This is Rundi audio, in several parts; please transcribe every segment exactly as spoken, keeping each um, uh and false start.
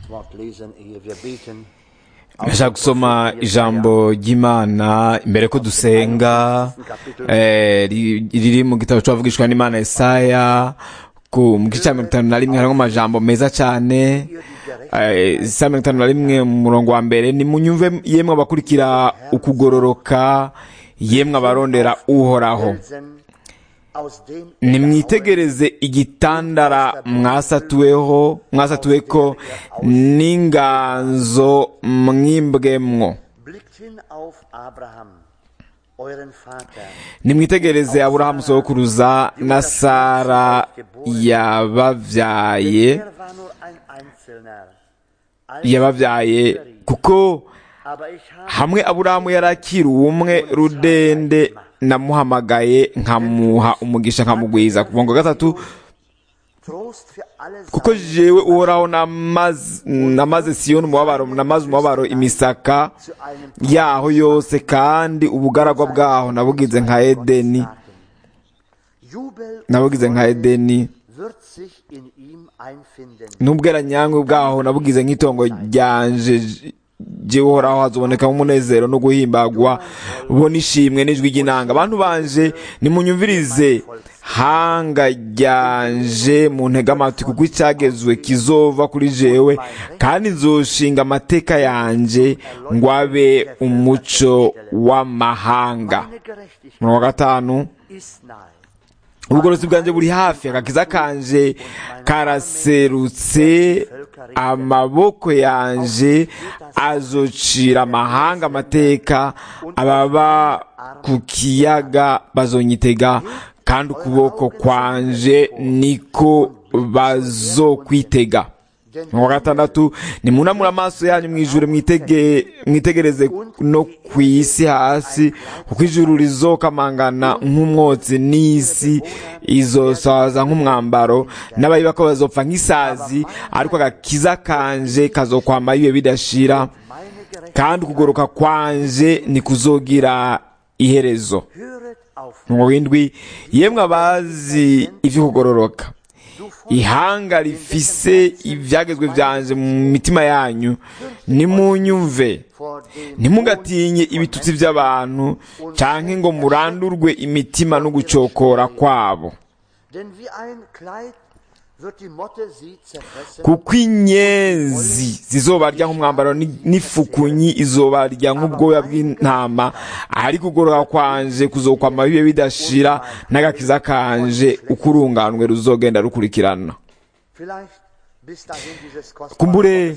Ndashaka gusoma ijambo ry'Imana imbere ko dusenga riri mu gitabo cy'abavugishwa n'Imana Yesaya ku mu gice cya mirongo itanu na rimwe harimo amajambo meza cyane. Isa mirongo itanu na rimwe mu murongo wa mbere: nimunyumve yemwe abakurikira ukugororoka, yemwe abarondera uhoraho, nimwitegereze igitandara mwasatuweho mwasatuweko n'inganzo mwimbwemwo. Nimwitegereze Aburahamu sokuruza na Sara yabavyaye yabavyaye kuko hamwe Aburahamu yarakira umwe rudende namuhamagaye nkamuha umugisha nkamugwiza. Kubongo gatatu: kuko jewe uhoraho namaze namaze Siyoni umubabaro namaze umubabaro imisaka yaho yose, kandi ubugaragwa bwaho nabugize nka Edeni nabugize nka Edeni n'ubweranyangwe bwaho nabugize nk'itongo ryanje. Jewe uhoraho hazoboneka umunezero no guhimbagwa bo nishimwe n'ijwi ry'inanga. Abantu banje nimunyumvirize hanga ryanje mu ntega amatwi, kuko icyagezwe kizova kuri jewe, kandi nzoshinga amateka yanje ngo abe umuco w'amahanga. Mu wa gatanu: ubugorozi bwanje buri hafi, agakiza kanje karaserutse, amaboko yanje azocira amahanga amateka, ababa ku kiyaga bazonyitega, kandi ukuboko kwanje niko bazokwitega. Mu wa gatandatu: nimunamura amaso yanyu mw'ijuru, mwitege mwitegereze no kw'isi hasi, kuko ijuru rizokamangana nk'umwotsi, n'isi izosaza nk'umwambaro, n'abayibako bazopfa nk'isazi, ariko agakiza kanje kazokwama ibihe bidashira, kandi ukugoroka kwanje nikuzogira iherezo. Mu w'indwi: yemwe abazi ivyo kugororoka, ihanga rifise ivyagezwe vyanje mu mitima yanyu, nimunyumve, ntimugatinye ibitutsi vy'abantu, canke ngo murandurwe imitima no gucokora kwabo. Kuko inyenzi zizobarya nk'umwambaro, n'ifukunyi izobarya nk'ubwoya bw'intama, ariko ukugororoka kwanje kuzokwama bibe bidashira, n'agakiza kanje ukurunganwe ruzogenda rukurikirana. Kumbure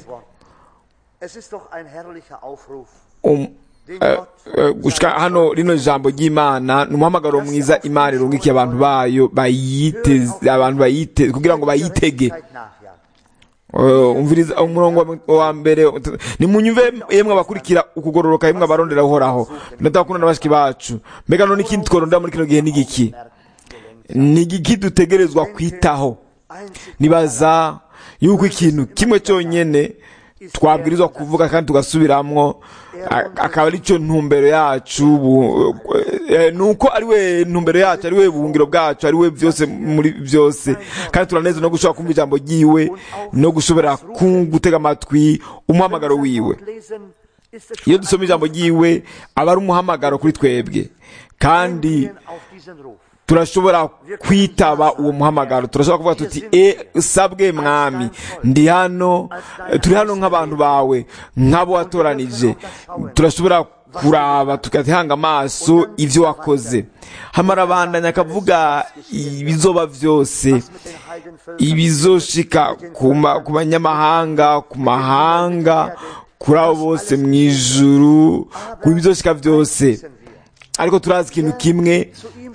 um, Uh, uh, gushika hano rino jambo ry'Imana n'umuhamagaro mwiza Imana irungikiye abantu bayo bayiteze abantu bayite kugira ngo bayitege. Uh, umviriza umurongo wa mbere: nimunyumve yemwe abakurikira ukugororoka, yemwe abarondera uhoraho. Ndatakunda n'abashiki bacu. Mbega none ikindi tworondera muri kino gihe n'igiki n'igiki dutegerezwa kwitaho? Nibaza yuko ikintu kimwe cyonyene twabwirizwa kuvuga kandi tugasubiramwo, akaba ari cyo ntumbero yacu, nuko ari we ntumbero yacu, ari we buhungiro bwacu, ari we byose muri byose. Kandi turaneze no gushobora kumva ijambo ryiwe no gushobora gutega amatwi umuhamagaro wiwe. Iyo dusoma ijambo ryiwe aba ari umuhamagaro kuri twebwe, kandi turashobora kwitaba uwo muhamagaro. Turashobora kuvuga tuti: e sabwe mwami, ndi hano, turi hano nk'abantu bawe, nk'abo watoranije. Turashobora kuraba tugatihanga amaso ivyo wakoze. Hamara bandanya akavuga ibizoba vyose, ibizoshika ku banyamahanga, ku mahanga, kuri abo bose mw'ijuru, ku bizoshika vyose. Ariko turazi ikintu kimwe: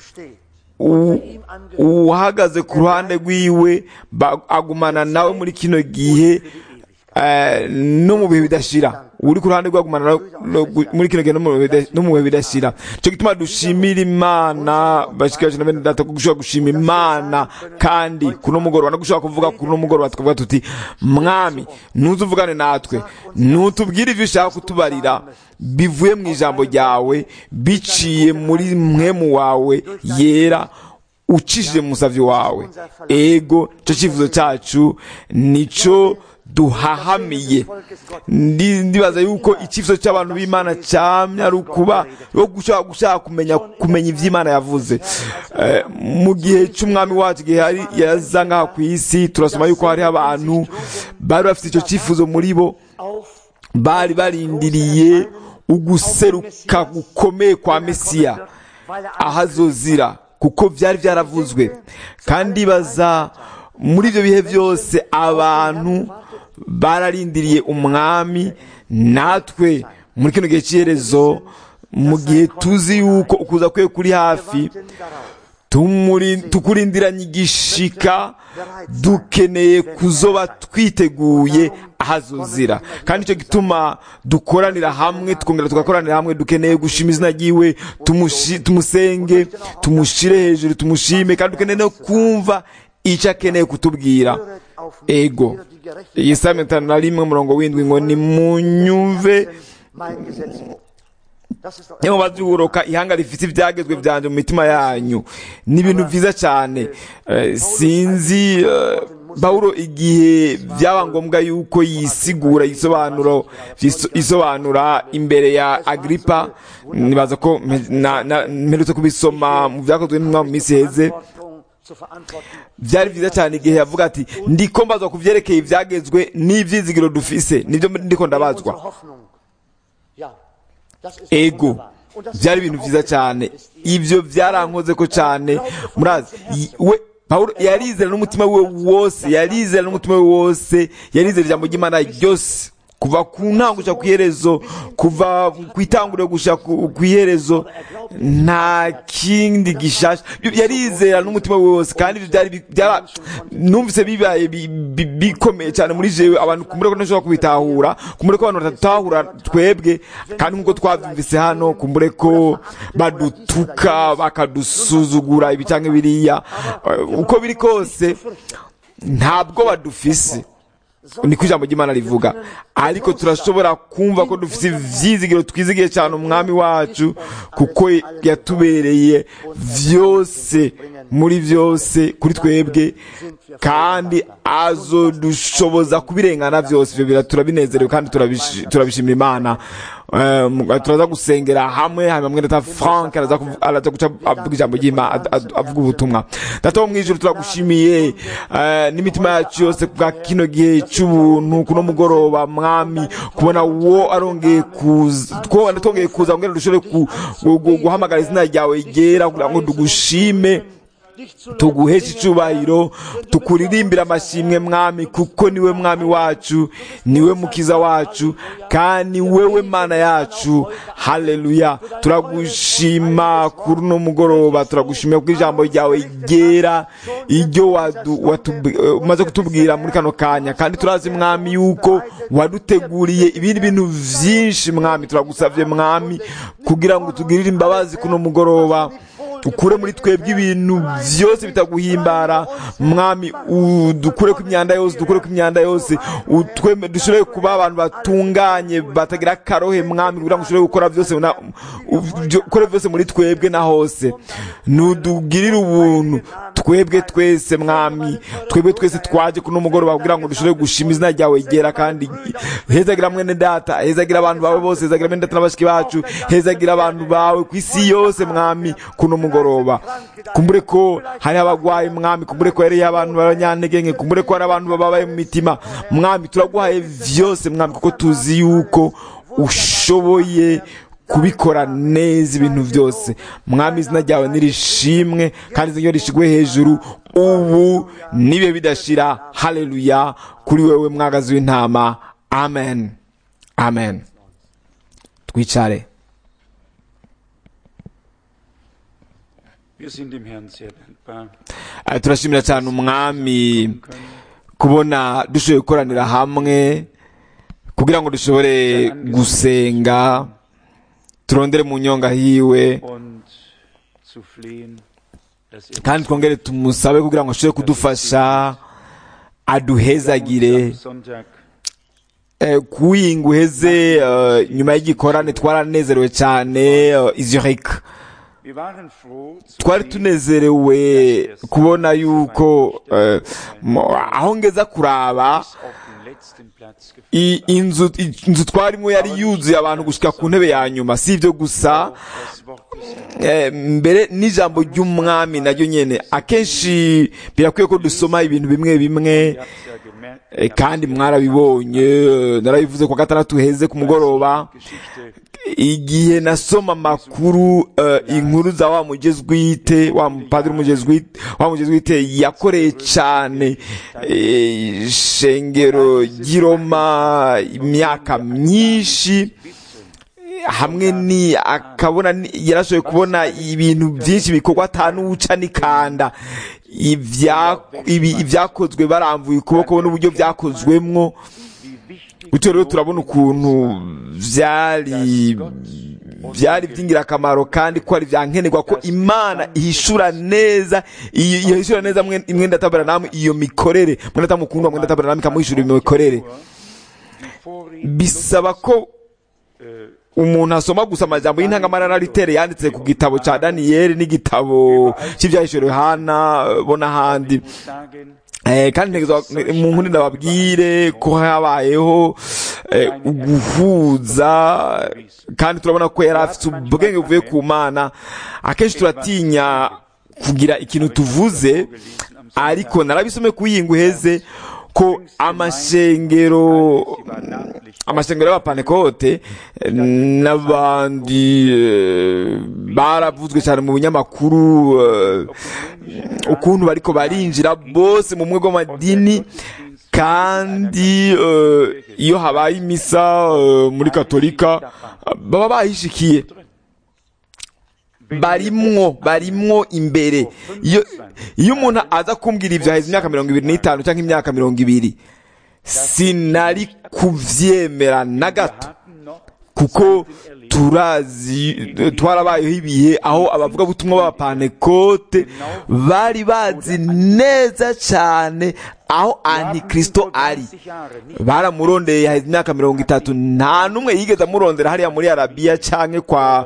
uhagaze ku ruhande rwiwe agumana nawe muri kino gihe no mu bihe bidashira. Uri ku ruhande rwe agumana muri kino gihe no mu bihe bidashira. Cyo gituma dushimira Imana bashikiraje na bene data, gushobora gushima Imana, kandi kuno mugoroba no gushobora kuvuga kuno mugoroba tukavuga tuti: mwami, ntuzuvugane natwe, ntutubwire ivyo ushaka kutubarira bivuye mu ijambo ryawe, biciye muri mwemu wawe yera, ucishije mu musavyi wawe. Ego cyo kivuzo cyacu nico duhahamiye. Ndibaza yuko icyifuzo cy'abantu b'Imana cyamye ari ukuba yo gushaka gushaka kumenya kumenya ivy'Imana yavuze. Mu gihe cy'umwami wacu gihe hari yaza ngaha ku isi, turasoma yuko hari abantu bari bafite icyo cyifuzo muri bo, bari barindiriye uguseruka gukomeye kwa Mesiya ahazozira, kuko byari byaravuzwe. Kandi baza muri ibyo bihe byose abantu bararindiriye umwami. Natwe muri kino gihe cy'iherezo, mu gihe tuzi yuko ukuza kwe kuri hafi, tukurindiranye igishika, dukeneye kuzoba twiteguye ahazuzira. Kandi icyo gituma dukoranira hamwe, tukongera tugakoranira hamwe, dukeneye gushima izina ryiwe, tumusenge, tumushire hejuru, tumushime, kandi dukeneye no kumva icyo akeneye kutubwira. Ego Yesaya mirongo itanu na rimwe umurongo w'indwi ngo nimunyumve niyo bazuroka ihanga rifite ibyagezwe byanje mu mitima yanyu. Ni ibintu byiza cyane. Uh, sinzi uh, Pawulo igihe byaba ngombwa yuko yisigura isobanuro isobanura imbere ya Agripa, nibaza ko mperutse kubisoma mu byakozwe n'umwami mu minsi heze. Byari byiza cyane igihe yavuga ati ndiko mbazwa ku byerekeye ibyagezwe n'ibyizigiro dufise, nibyo ndiko ndabazwa. Ego byari ibintu byiza cyane, ibyo byarankoze ko cyane. Murazi we Pawulo yarizera n'umutima we wose, yarizera n'umutima we wose, yarizera ijambo ry'Imana ryose, kuva ku ntango gushika ku iherezo, kuva ku itanguriro gushika ku iherezo, nta kindi gishasha. Yarizera n'umutima we wose, kandi byari byara numvise bibaye bikomeye cyane muri jewe. Abantu kumbure ko ntashobora kubitahura, kumbure ko abantu batatahura twebwe, kandi nkuko twavyumvise hano, kumbure ko badutuka bakadusuzugura ibi canke biriya. Uko biri kose ntabwo badufise, niko ijambo ry'Imana rivuga. Ariko turashobora kumva ko dufite ivyizigiro, twizigiye cyane umwami wacu, kuko yatubereye vyose muri vyose kuri twebwe, kandi azodushoboza kubirengana vyose. Ivyo bira turabinezerewe kandi turabishimira Imana. Turaza gusengera hamwe, hamwe na Frank araza guca avuga ijambo ry'Imana, avuga ubutumwa. Data wo mwijuru, turagushimiye n'imitima yacu yose bwa kino gihe cy'ubuntu, kuno mugoroba mwami, kubona wo arongeye kuza, ko natongeye kuza ngene dushobore guhamagara izina ryawe ryera, kugira ngo dugushime, tuguheshe icubahiro, tukuririmbira amashimwe mwami, kuko niwe mwami wacu, niwe mukiza wacu, kandi wewe Mana yacu. Haleluya. Turagushima kuri no mugoroba, turagushimira ku ijambo ryawe ryera, iryo umaze kutubwira muri kano kanya. Kandi turazi mwami yuko waduteguriye ibindi bintu vyinshi mwami. Turagusavye mwami kugira ngo tugirire imbabazi kuno mugoroba, ukure muri twebwe ibintu vyose bitaguhimbara mwami. Udukure ku imyanda yose, dukure ku imyanda yose, utweme dushobore kuba abantu batunganye, batagira karohe mwami, kugira ngo ushobore gukora vyose na ukore vyose muri twebwe na hose. Nudugirire ubuntu twebwe twese mwami, twebwe twese twaje kuno mugoroba kugira ngo dushobore gushima izina ryawe ryera. Kandi hezagira mwene data, hezagira abantu bawe bose, hezagira mwene data n'abashiki bacu, hezagira abantu bawe ku isi yose mwami kuno mugoroba. Kumbure ko hari abagwaye mwami, kumbure ko hari abantu baranyantege, kumbure ko hari abantu bababaye mu mitima mwami. Turaguhaye vyose mwami, kuko tuzi yuko ushoboye kubikora neza ibintu byose mwami. Izina ryawe nirishimwe, kandi izina rishigwe hejuru ubu nibe bidashira. Haleluya kuri wewe mwagazi w'intama. Amen, amen. Twicare. Turashimira cyane umwami kubona dushoboye gukoranira hamwe kugira ngo dushobore gusenga, turondere mu nyonga hiwe, kandi twongere tumusabe kugira ngo ashobore kudufasha, aduhezagire. Kuyi nguheze nyuma y'igikorane twaranezerewe cyane i Zurich. Twari tunezerewe kubona yuko aho ngeza kuraba inzu inzu twarimo yari yuzuye abantu gushika ku ntebe ya nyuma. Si ibyo gusa, mbere n'ijambo ry'umwami naryo nyene akenshi birakwiye ko dusoma ibintu bimwe bimwe, kandi mwarabibonye, narabivuze kwa gatandatu heze ku mugoroba, igihe nasoma makuru uh, inkuru za wa mujezwite wa padiri mujezwite wa mujezwite yakoreye cyane e, shengero giroma imyaka myinshi, hamwe ni akabona yarashoboye kubona ibintu byinshi bikorwa atanu uca nikanda ibyakozwe baramvuye ukuboko n'uburyo byakozwemwo. Gutyo rero turabona ukuntu byari byari by'ingirakamaro, kandi ko ari byankenerwa ko Imana ihishura neza ihishura neza mwenda tabara namwe iyo mikorere mwenda tamukundwa mwenda tabara namwe kamuhishura iyo mikorere. Bisaba ko umuntu asoma gusa amajambo y'intangamara ritere yanditse ku gitabo ca Daniyeli n'igitabo cy'ivyahishuro Yohana bona handi. Eh, kandi mu nkuru ndababwire ko habayeho eh, uguhuza, kandi turabona ko yari afite ubwenge buvuye ku Mana. Akenshi turatinya kugira ikintu tuvuze, ariko narabisome kuyingu heze ko amashengero amashengero y'abapantekote n'abandi baravuzwe cyane mu binyamakuru ukuntu bariko barinjira bose mu mwe gw'amadini, kandi iyo habaye imisa muri katolika baba bahishikiye, barimwo barimwo imbere. iyo iyo umuntu aza kumbwira ivyo haheze imyaka mirongo ibiri n'itanu canke imyaka mirongo ibiri, sinari kuvyemera na gato, kuko turazi twarabayeho ibihe aho abavuga butumwa b'abapantekote bari bazi neza cyane aho antikristo ari. Baramurondeye haheze imyaka mirongo itatu, nta numwe yigeze amurondera hariya muri Arabiya canke kwa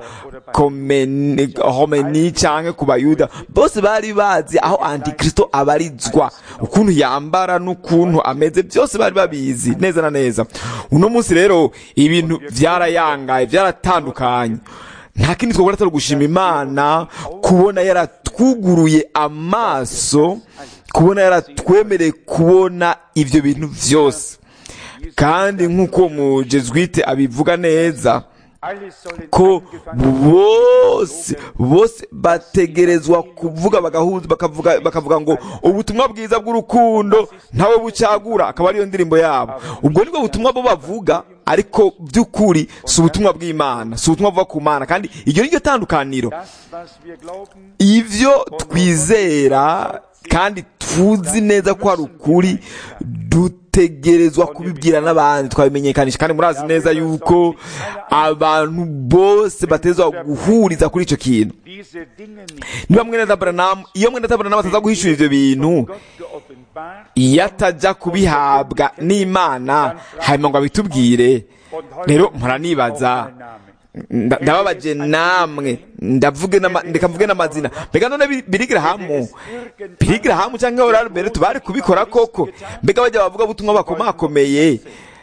Homeni canke ku Bayuda. Bose bari bazi aho antikristo abarizwa, ukuntu yambara n'ukuntu ameze, byose bari babizi neza na neza. Uno munsi rero ibintu vyarayangaye, vyaratandukanye. Nta kindi twakora atari gushima Imana kubona yaratwuguruye amaso, kubona yaratwemereye kubona ivyo bintu vyose. Kandi nk'uko mu Jesuite abivuga neza ko bose bose bategerezwa kuvuga bagahuza bakavuga bakavuga ngo ubutumwa bwiza bw'urukundo ntawe bucagura, akaba ariyo ndirimbo yabo. Ubwo nibwo butumwa bo bavuga, ariko by'ukuri si ubutumwa bw'Imana, si ubutumwa buva ku Mana. Kandi iryo niryo tandukaniro. Ivyo twizera kandi tuzi neza ko ari ukuri, dutegerezwa kubibwira n'abandi, twabimenyekanisha. Kandi murazi neza yuko abantu bose batezwa guhuriza kuri ico kintu. Niba mwene Abraham, iyo mwene Abraham ataza guhishura ivyo bintu, iyo ataja kubihabwa n'Imana hanyuma ngo abitubwire, rero muranibaza, ndababaje namwe, ndavuge ndeka mvuge n'amazina. Mbega none Billy Graham canke Oral Roberto bari kubikora koko? Mbega bajya bavuga butumwa bakomakomeye,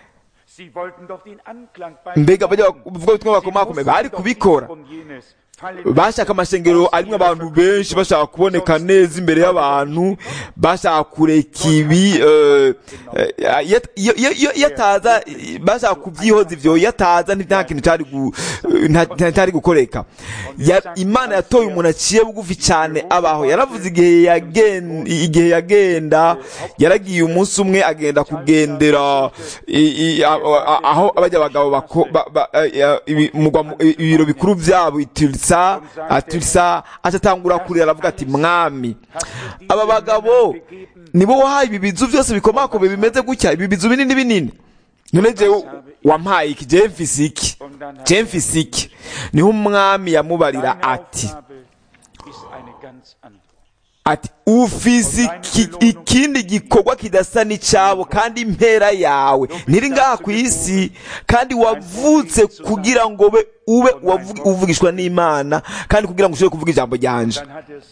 mbega bajya bavuga butumwa bakomakomeye bari kubikora? Bashaka amashengero arimwe abantu benshi, bashaka kuboneka neza imbere y'abantu, bashaka kureka ibi yataza, bashaka kubyihoza ivyo yataza nta kintu cyari ntari gukoreka. Imana yatoye umuntu aciye bugufi cyane abaho. Yaravuze igihe yagenda igihe yagenda yaragiye umunsi umwe agenda kugendera aho abajya abagabo ibiro bikuru byabo itirisa atirisa atatangura kurira, aravuga ati mwami, aba bagabo nibo wahaye ibibizu byose bikomakome bimeze gutya, ibibizu binini binini, none jewe wampaye iki? Je mfise iki? Je mfise iki? Niho umwami yamubarira ati ati ufise ikindi gikorwa kidasa n'icyabo kandi impera yawe ntiri ngaha ku isi kandi wavutse kugira ngo ube ube uvugishwa n'Imana kandi kugira ngo ushobore kuvuga ijambo ryanje.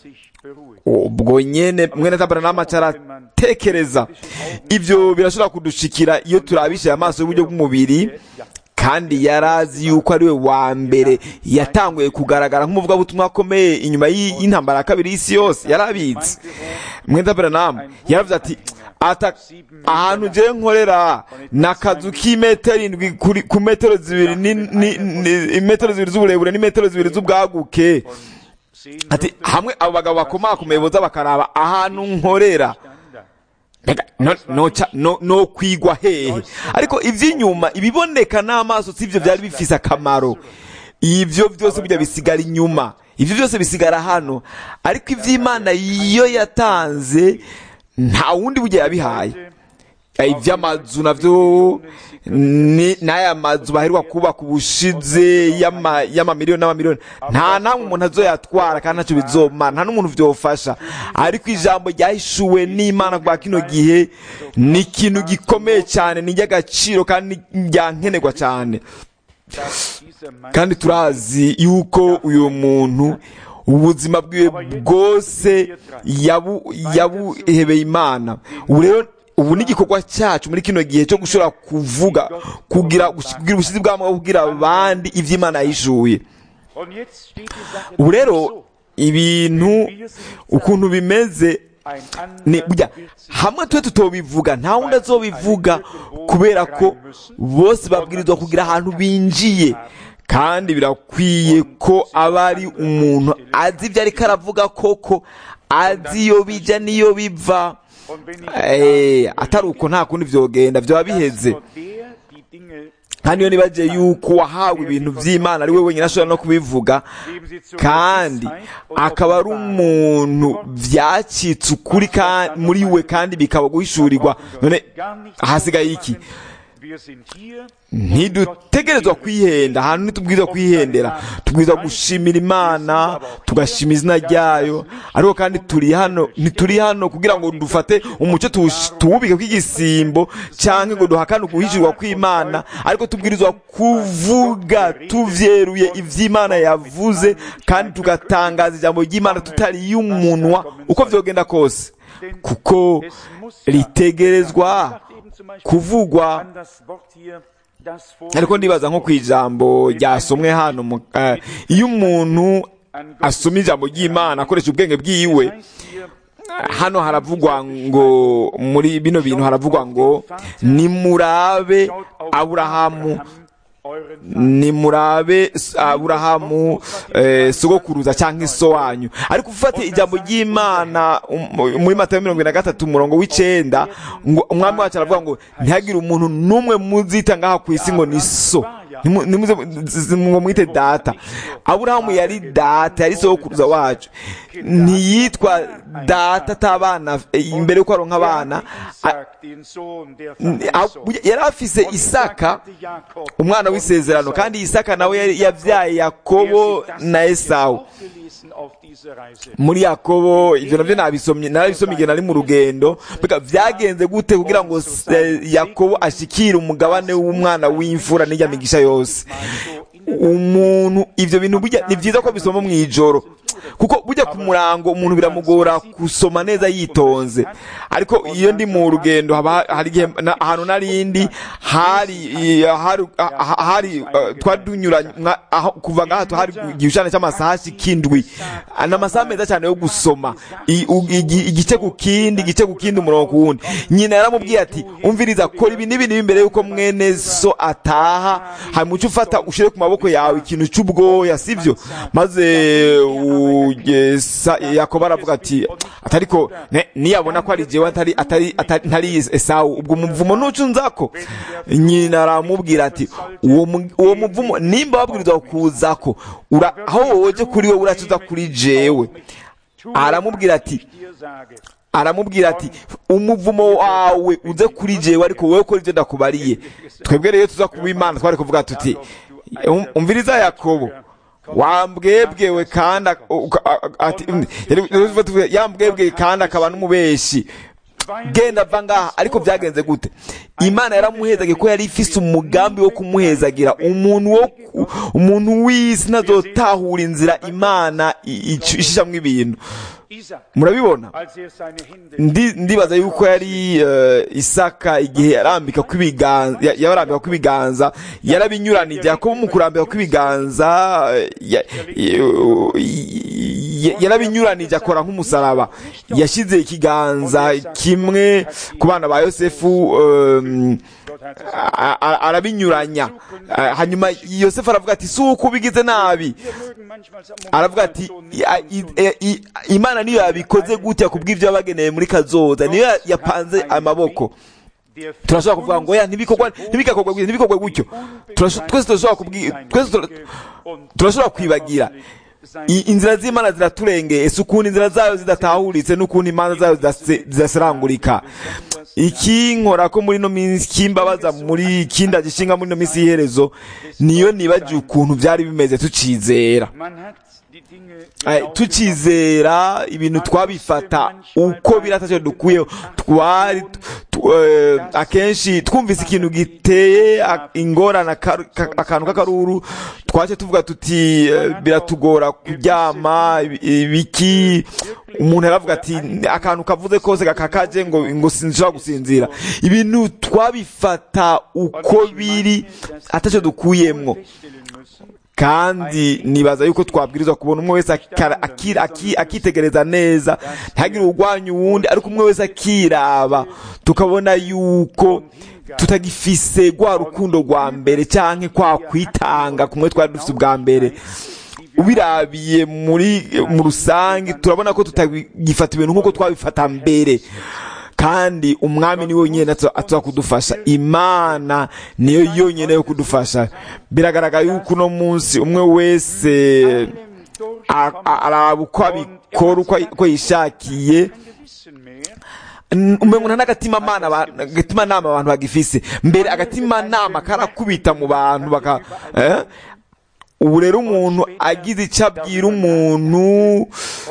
Ubwo nyene mwene Aburahamu aratekereza ibyo birashobora kudushikira iyo turabishe amaso y'uburyo bw'umubiri, kandi yarazi yuko ari we wa mbere yatanguye kugaragara nk'umuvugabutumwa akomeye inyuma y'intambara ya kabiri y'isi yose. Yarabitse mwene Aburahamu yaravuze ati ata ahantu je nkorera nakazu k'imetero indwi ku metero zibiri ni metero zibiri z'uburebure ni metero zibiri z'ubwaguke. Ati hamwe abo bagabo bakomakomeye boza bakaraba ahantu nkorera no no no, no kwigwa hehe. Ariko ivy'inyuma ibiboneka n'amaso sivyo byari bifise akamaro, ivyo byose bijya bisigara inyuma, ivyo byose bisigara hano. Ariko ivy'Imana iyo yatanze nta wundi bujye yabihaye. Ivy'amazu navyo ni n'aya mazu baheruka kubaka ubushize yama yama miliyoni n'amamiliyoni nta namwe umuntu azoyatwara kandi ntacyo bizomana, nta n'umuntu vyofasha. Ariko ijambo ryahishuwe n'Imana kwa kino gihe ni ikintu gikomeye cyane, ni ry'agaciro kandi ryankenerwa cyane. Kandi turazi yuko uyu muntu ubuzima bwiwe bwose yabu yabuhebeye Imana. Ubu rero ubu ni igikorwa cyacu muri kino gihe cyo gushobora kuvuga kugira kugira ubushizi bw'amwe kugira abandi ivy'Imana yishuye. Ubu rero ibintu ukuntu bimeze ni burya hamwe twe tutobivuga nta wundi azobivuga, kubera ko bose babwirizwa kugira ahantu binjiye, kandi birakwiye ko aba ari umuntu azi ibyo ariko aravuga koko, azi iyo bija n'iyo biva. Eh, atari uko nta kundi vyogenda vyoba biheze. Kandi iyo nibaje yuko wahawe ibintu vy'Imana ari we wenyine ashobora no kubivuga, kandi akaba ari umuntu vyacitse ukuri muri we kandi bikaba guhishurirwa, none hasigaye iki? Ntidutegerezwa kwihenda, ahantu ntitubwirizwa kwihendera, tubwirizwa gushimira Imana, tugashima izina ryayo. Ariko kandi turi hano ntituri hano kugira ngo dufate umuco tuwubike kw'igisimbo canke ngo duhakane guhishurwa kw'Imana, ariko tubwirizwa kuvuga tuvyeruye ivy'Imana yavuze, kandi tugatangaza ijambo ry'Imana tutari y'umunwa uko vyogenda kose, kuko ritegerezwa kuvugwa. Ariko ndibaza nko kwijambo ryasomwe hano, iyo umuntu asoma ijambo ry'Imana akoresha ubwenge bwiwe, hano haravugwa ngo muri bino bintu haravugwa ngo nimurabe Aburahamu ni murabe Aburahamu eh, sogokuruza cyangwa iso wanyu. Ariko ufate ijambo ry'Imana muri Matayo mirongo ine na gatatu umurongo w'icenda, ngo umwami wacu aravuga ngo ntihagire umuntu numwe muzita ngaha ku isi ngo ni so, nimuze ngo mwite data. Aburahamu yari data, yari sogokuruza wacu, ntiyitwa data atabana imbere yuko aronka abana. Yari afise Isaka umwana w'isezerano, kandi Isaka nawe yavyaye Yakobo na Esau. Muri Yakobo ivyo navyo nabisomye narabisomye igihe nari mu rugendo, bika vyagenze gute kugira ngo Yakobo ashikire umugabane w'umwana w'imfura n'ijya migisha yose. Umuntu ivyo bintu burya ni vyiza ko bisoma mwijoro, kuko burya ku murango umuntu biramugora gusoma neza yitonze. Ariko iyo ndi mu rugendo haba hari igihe ahantu narindi hari hari hari twadunyura kuva ngaho hari igishana cy'amasaha kindwi, ana masaha meza cyane yo gusoma igice ku kindi igice ku kindi umurongo wundi. Nyina yaramubwiye ati umviriza kora ibi n'ibi imbere yuko mwene so ataha, hamuca ufata ushire ku maboko yawe ikintu cy'ubwoya, sivyo? Maze Yakobo aravuga ati atariko niyabona ko ari jewe atari atari atari Esau, ubwo muvumo nucunzako. Nyina aramubwira ati uwo uwo muvumo nimba wabwirizwa kuzako ura aho woje kuri we uracuza kuri jewe. Aramubwira ati aramubwira ati umuvumo wawe uze kuri jewe, ariko wewe ko ivyo ndakubariye. Twebwe rero tuza kuba Imana twari kuvuga tuti umviriza Yakobo, wambwebwewe kandi yambwebwewe kandi akaba n'umubeshi, genda va ngaha. Ariko byagenze gute? Imana yaramuhezaga ko yari ifise umugambi wo kumuhezagira. Umuntu wo umuntu w'isi ntazotahura inzira Imana ishishamwe ibintu. Murabibona? Ndi ndibaza yuko yari uh, Isaka igihe yarambika kwibiganza yarambika kwibiganza yarabinyuranije. Yakobo mu kurambika kwibiganza yarabinyuranije akora nk'umusaraba. Yashize ikiganza kimwe ku bana ba Yosefu, um, arabinyuranya. Hanyuma Yosefu aravuga ati si uko ubigize nabi. Aravuga ati Imana niyo yabikoze gutya kubw'ivyo yabageneye muri kazoza, niyo yapanze amaboko. Turashobora kuvuga ngo ya ntibikorwa ntibikakorwa gutyo ntibikorwa gutyo. Twese turashobora kubwira twese turashobora kwibagira inzira z'Imana ziraturengeye, ese ukuntu inzira zayo zidatahuritse n'ukuntu imanza zayo zidaserangurika. Iki nkora ko muri no minsi kimbabaza muri kinda gishinga muri no minsi iherezo, niyo nibaje ukuntu byari bimeze tucizera. Tucizera ibintu twabifata uko biratacyo dukuyeho. Twari akenshi twumvise ikintu giteye ingorana akantu k'akaruru, twaje tuvuga tuti biratugora kuryama ibiki. Umuntu aravuga ati akantu kavuze kose gakakaje ngo ngo sinshobora gusinzira. Ibintu twabifata uko biri atacyo dukuyemwo. Kandi nibaza yuko twabwirizwa kubona umwe wese akitegereza neza, ntagire urwanya uwundi, ariko umwe wese akiraba, tukabona yuko tutagifise rwa rukundo rwa mbere canke kwa kwitanga kumwe twari dufite ubwa mbere. Ubirabiye muri mu rusange turabona ko tutagifata ibintu nkuko twabifata mbere. Kandi umwami ni wenyine atuza kudufasha. Imana niyo yonyine yo kudufasha. Biragaragara yuko no munsi umwe wese araba uko abikora uko yishakiye. Umengo n'agatima mana agatima nama abantu bagifise mbere. Agatima nama karakubita mu bantu baka eh ubu rero umuntu agize icyo abwira umuntu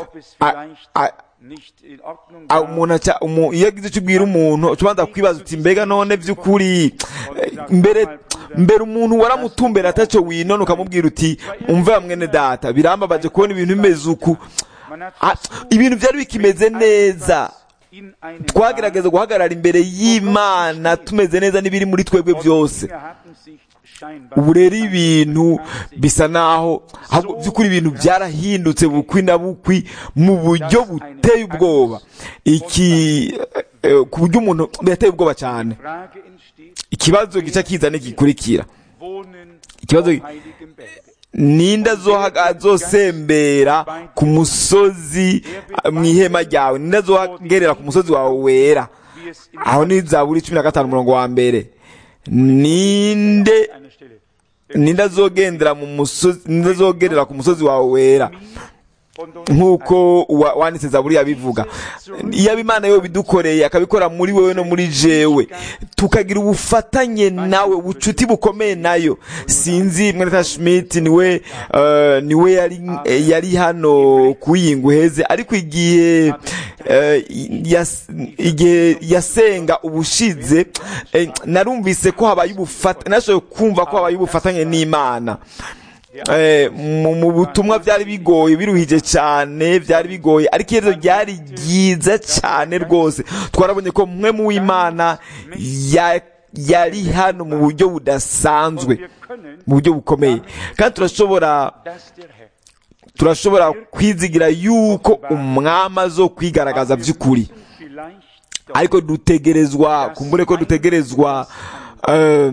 umuntu iyo agize icyo ubwira umuntu ubanza kwibaza uti mbega none by'ukuri mbere mbere umuntu waramutumbera atacyo winone ukamubwira uti umva mwene data birambabaje kubona ibintu bimeze uku. Ibintu byari bikimeze neza, twagerageza guhagarara imbere y'Imana tumeze neza n'ibiri muri twebwe byose. Ubu rero ibintu bisa naho by'ukuri ibintu byarahindutse bukwi na bukwi mu buryo buteye ubwoba. Iki ku buryo umuntu yateye ubwoba cyane. Ikibazo gica kiza n'igikurikira. Ikibazo ninda azosembera ku musozi mu ihema ryawe, ninda azogerera ku musozi wawe wera. Aho ni Zaburi cumi na gatanu umurongo wa mbere. Ninde ninde azogendera mu musozi ninde azogerera ku musozi wawe wera, nkuko wanditse Zaburi yabivuga. Iyo Imana yo bidukoreye akabikora muri wewe no muri jewe, tukagira ubufatanye nawe, ubucuti bukomeye nayo. Sinzi Mwene Schmidt niwe uh, niwe yari yari hano kuyingu heze, ariko igihe uh, yas, igihe yasenga ubushize eh, narumvise ko habaye ubufata nashoye kumva ko habaye ubufatanye n'Imana. Eh, mu butumwa byari bigoye biruhije cyane, byari bigoye, ariko iherezo ryari ryiza cyane rwose. Twarabonye ko mwe mu Imana ya yari hano mu buryo budasanzwe, mu buryo bukomeye. Kandi turashobora turashobora kwizigira yuko umwami azo kwigaragaza by'ukuri, ariko dutegerezwa kumbure ko dutegerezwa uh,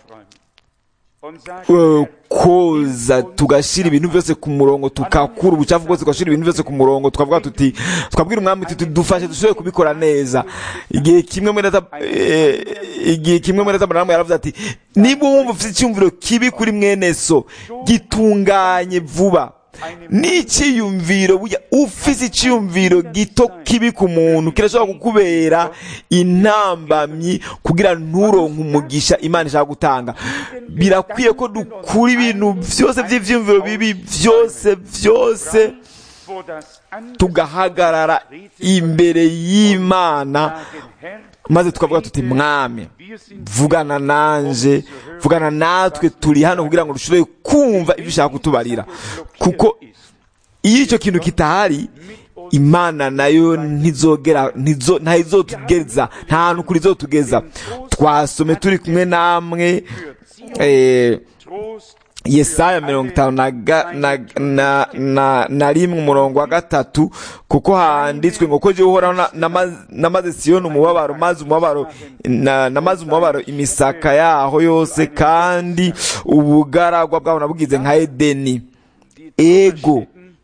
uh, koza tugashira ibintu byose ku murongo, tukakura ubucafu bwose tugashira ibintu byose ku murongo, tukavuga tuti twabwira umwami tuti dufashe dushobore kubikora neza. Igihe kimwe muri data igihe kimwe muri data Branham yaravuze ati niba wumva ufite icyumviro kibi kuri mwene so gitunganye vuba. n'iciyumviro burya ufise iciyumviro gito kibi ku muntu kirashobora kukubera intambamyi kugira nturonke umugisha Imana ishaka gutanga. Birakwiye ko dukura ibintu byose by'ivyumviro bibi byose byose tugahagarara imbere y'Imana maze tukavuga tuti mwami vugana nanje vugana natwe turi hano kugira ngo dushobore kumva ibyo ushaka kutubarira, kuko iyo icyo kintu kitahari Imana nayo ntizogera ntizo ntayizotugeza nta hantu kuri zotugeza. Twasome turi kumwe namwe eh Yesaya mirongo itanu na, na, na, na, na rimwe umurongo wa gatatu, kuko handitswe ngo ko je uhora namaze Siyoni umubabaro maze umubabaro namaze umubabaro imisaka yaho yose, kandi ubugaragwa bwabo nabugize nka Edeni. Ego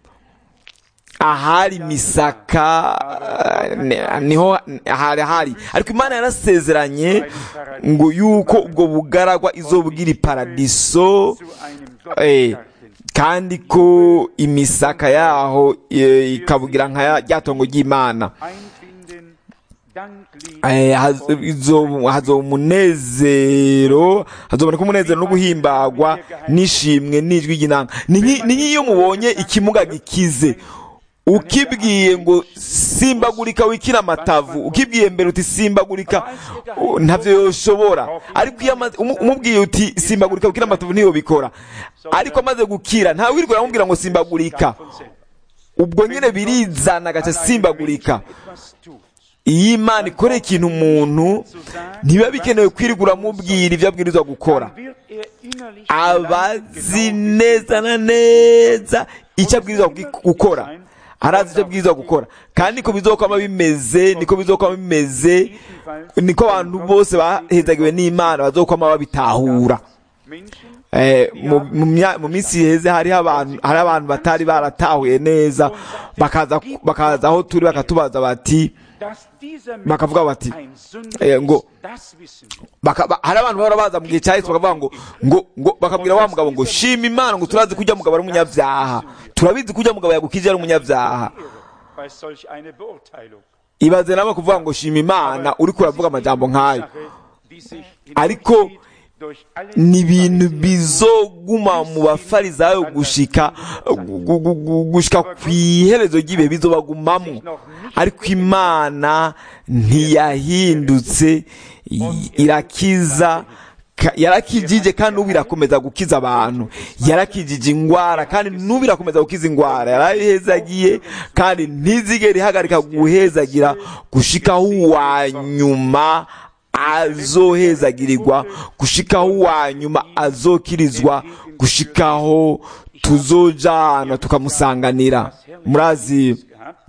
ahari misaka niho hari hari, ariko Imana yarasezeranye ngo yuko ubwo bugaragwa izobwira iparadiso, eh kandi ko imisaka yaho ikabugira nka ryatongo ry'Imana. Eh hazo hazo umunezero hazoboneka umunezero no guhimbagwa nishimwe n'ijwi ry'inanga. Ni iyo mubonye ikimuga gikize ukibwiye ngo simbagurika wikira amatavu, ukibwiye mbere uti simbagurika ntavyo yoshobora, ariko iyo umubwiye uti simbagurika wikira amatavu niyo bikora. Ariko amaze gukira nta wirwa aramubwira ngo simbagurika, ubwo nyene birizana gacha simbagurika. Iyi Imana ikore ikintu umuntu ntiba bikenewe kwirigura mubwira ivyo abwirizwa gukora, abazi neza na neza icyo abwirizwa gukora, arazi icyo abwirizwa gukora, kandi niko bizokwama bimeze niko bizokwama bimeze niko abantu bose bahezagiwe n'Imana bazokwama babitahura. Eh mu minsi heze hari abantu hari abantu batari baratahuye neza, bakaza bakaza aho turi bakatubaza bati bakavuga bati ngo hari abantu bahora baza mu gihe cyahise bakavuga ngo ngo ngo bakabwira wa mugabo ngo shima Imana ngo turazi kujya mugabo ari umunyabyaha, turabizi kujya mugabo yagukije ari umunyabyaha. Ibaze nabo kuvuga ngo shima Imana uri kuravuga amajambo nkayo, ariko ni ibintu bizoguma mu bafarizayo gushika gushika kwiherezo ry'ibihe bizobagumamo. Ariko Imana ntiyahindutse, irakiza, yarakijije kandi ubu irakomeza gukiza abantu, yarakijije ingwara kandi n'ubu irakomeza gukiza ingwara, yarahezagiye kandi ntizigera ihagarika guhezagira gushikaho uwa nyuma azohezagirirwa, gushikaho uwa nyuma azokirizwa, gushikaho tuzojana tukamusanganira. Murazi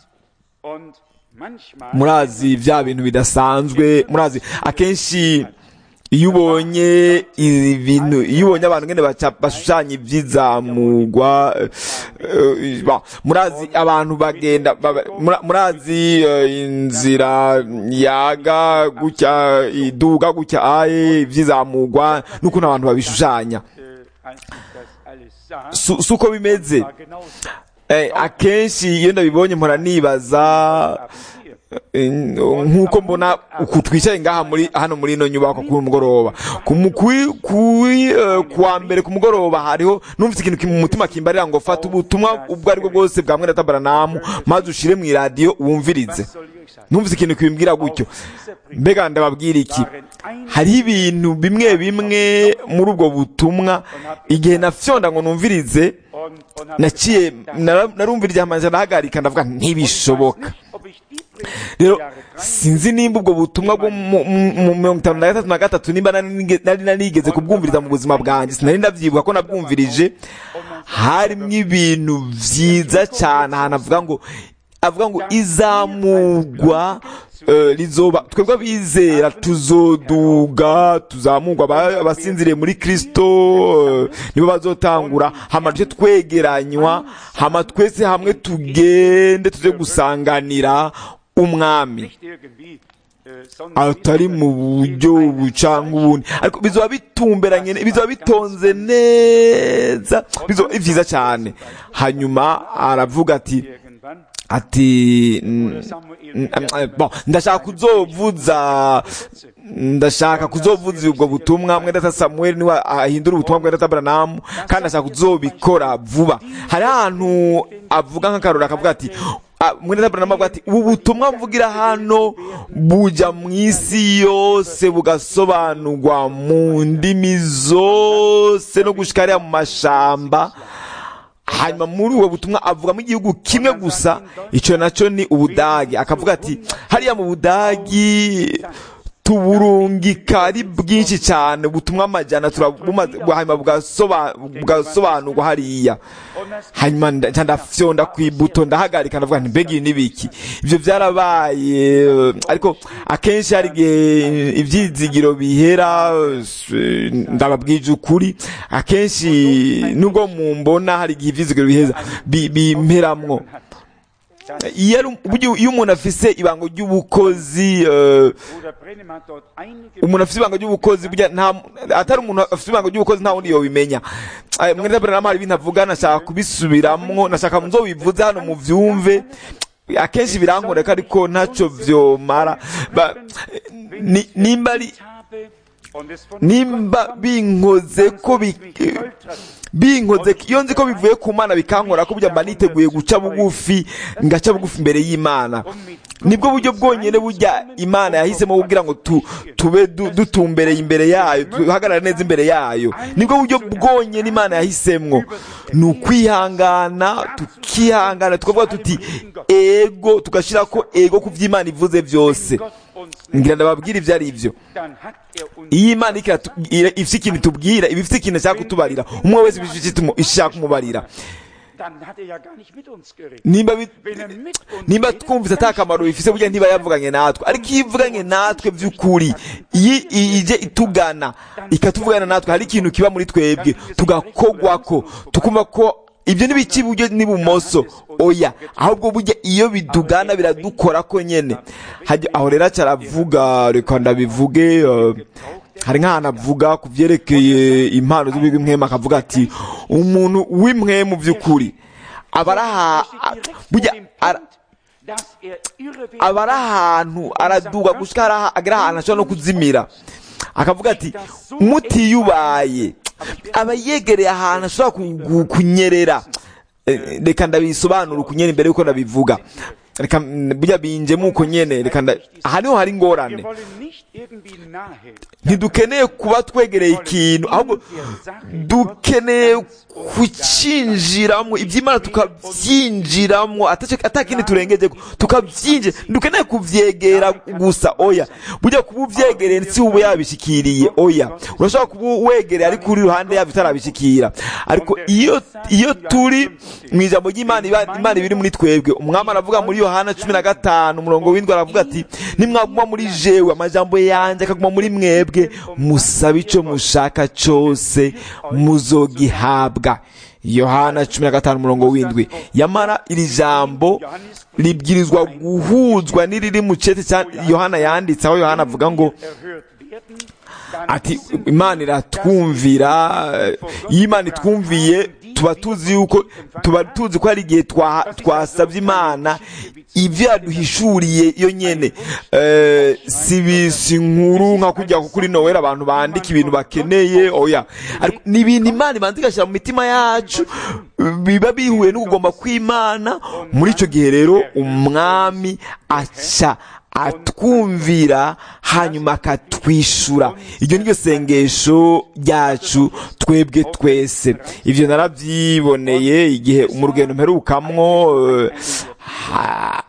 murazi vya bintu bidasanzwe, murazi akenshi iyo ubonye ibintu iyo ubonye abantu ngene bashushanya ivyizamugwa, murazi abantu bagenda murazi inzira yaga gutya iduga gutya aye ivyizamugwa nuko n'abantu babishushanya suko bimeze. Eh akenshi iyo ndabibonye mpora nibaza nkuko mbona uku twicaye ngaha muri hano muri ino nyubako ku mugoroba kuwa mbere ku mugoroba hariho numvise ikintu mu mutima kimbarira ngo fata ubutumwa ubwo aribwo bwose bwa mwene Tabaranamu maze ushire mu radio wumvirize. Numvise ikintu kibimbwira gutyo, mbega ndababwira iki? Hari ibintu bimwe bimwe muri ubwo butumwa igihe nafyonda ngo numvirize naciye narumvirije amanje nahagarika ndavuga ntibishoboka. Rero sinzi nimba ubwo butumwa bwo mu mirongo itanu na gatatu na gatatu nimba nari narigeze kubwumviriza mu buzima bwanjye, sinari ndavyibuka ko nabwumvirije. Harimwo ibintu vyiza cyane, ahantu avuga ngo avuga ngo izamugwa uh, lizoba twebwe bizera tuzoduga tuzamugwa abasinziriye muri Kristo uh, nibo bazotangura hama tuje twegeranywa hama twese hamwe tugende tuze gusanganira umwami. atari mu buryo bucanga ubundi, ariko bizoba bitumberanye, bizoba bitonze neza, bizoba byiza cyane. Hanyuma aravuga ati ati bon, ndashaka kuzovuza ndashaka kuzovuza ubwo butumwa mwene data Samuel niwe ahindura ubutumwa bwa data Branham, kandi ndashaka kuzobikora vuba. Hari ahantu avuga nk'akarora akavuga ati mwene data Branham avuga ati ubu butumwa mvugira hano buja mu isi yose bugasobanurwa mu ndimi zose no gushikariya mu mashamba. Hanyuma muri uwo butumwa avuga mu gihugu kimwe gusa, icyo nacyo ni Ubudagi. Akavuga ati hariya mu Budagi tuburungika ari bwinshi cyane, ubutumwa amajana hanyuma bugasobanurwa hariya. Hanyuma ndafyonda ku ibuto ndahagarika ndavuga nti mbega ibi nibiki. Ibyo byarabaye, ariko akenshi hari igihe ibyizigiro bihera. Ndababwije ukuri, akenshi nubwo mumbona hari igihe ibyizigiro biheza bimperamwo. Iyo umuntu afise ibango ry'ubukozi, umuntu afise ibango ry'ubukozi, atari umuntu afise ibango ry'ubukozi nta wundi yobimenya. Mwene Branham hari ibintu avuga, nashaka kubisubiramwo, nashaka muzobivuze hano mu vyumve. Akenshi birankoreka ariko ntacyo vyomara. Nimba ari nimba binkoze ko binkoze iyo nzi ko bivuye ku Mana bikankora ko burya mba niteguye guca bugufi, ngaca bugufi imbere y'Imana. Nibwo buryo bwonyene burya Imana yahisemo kugira ngo tu, tube du, dutumbereye imbere yayo, duhagarara neza imbere yayo. Nibwo buryo bwonyene Imana yahisemwo, ni ukwihangana, tukihangana tukavuga tuti ego, tugashira ko ego ku vy'Imana ivuze vyose. Ngira ndababwira ivyo ari ivyo. Iyi Imana ifite ikintu tubwira, ibifite ikintu ashaka kutubarira, umwe wese bifite ishaka kumubarira. Nimba nimba twumvise atakamaro bifise burya ntiba yavuganye natwe, ariko iyo ivuganye natwe by'ukuri, iyi ije itugana ikatuvugana natwe, hari ikintu kiba muri twebwe tugakogwako, tukumva ko ibyo nibiki buryo nibumoso. Oya, ahubwo burya iyo bidugana biradukora ko nyene. Aho rero cyaravuga, reka ndabivuge. uh, hari nk'ahantu avuga ku byerekeye impano z'ubw'imwema, akavuga ati umuntu w'imwe mu by'ukuri abaraha burya abara ahantu araduga gushika agera ahantu ashobora no kuzimira. Akavuga ati mutiyubaye aba yegereye ahantu ashobora kunyerera. Reka ndabisobanura ukunyene imbere yuko ndabivuga. Reka burya binje muko nyene, reka hano hari ngorane. Ntidukeneye kuba twegereye ikintu, ahubwo dukeneye kucinjiramo iby'Imana, tukabyinjiramo atakindi turengeje, tukabyinje. Dukeneye kuvyegera gusa. Oya, burya kuba uvyegereye nsi ubu yabishikiriye. Oya, urashobora kuba wegereye ariko uri ruhande yavyo utarabishikira. Ariko iyo iyo turi mu ijambo ry'Imana, Imana ibiri muri twebwe. Umwami aravuga muri Yohana cumi na gatanu umurongo w'indwi, aravuga ati nimwaguma muri jewe amajambo yanje akaguma muri mwebwe, musabe ico mushaka cose muzogihabwa. Yohana cumi na gatanu umurongo w'indwi. Yamara iri jambo libwirizwa guhuzwa n'iriri mu cete cya Yohana yanditse, aho Yohana avuga ngo ati Imana iratwumvira. Iyo Imana itwumviye tuba tuzi yuko tuba tuzi ko hari igihe twasabye Imana ivyo yaduhishuriye iyo nyene. eh sibisi nkuru nka kujya kuri Noel abantu bandika ibintu bakeneye. Oya, ariko ni ibintu Imana ibanzigashira mu mitima yacu, biba bihuye n'ugomba kw'Imana. Muri ico gihe rero umwami aca atwumvira hanyuma akatwishura. Iryo niryo sengesho ryacu twebwe twese. Ivyo naravyiboneye igihe mu rugendo mperukamwo. Ha,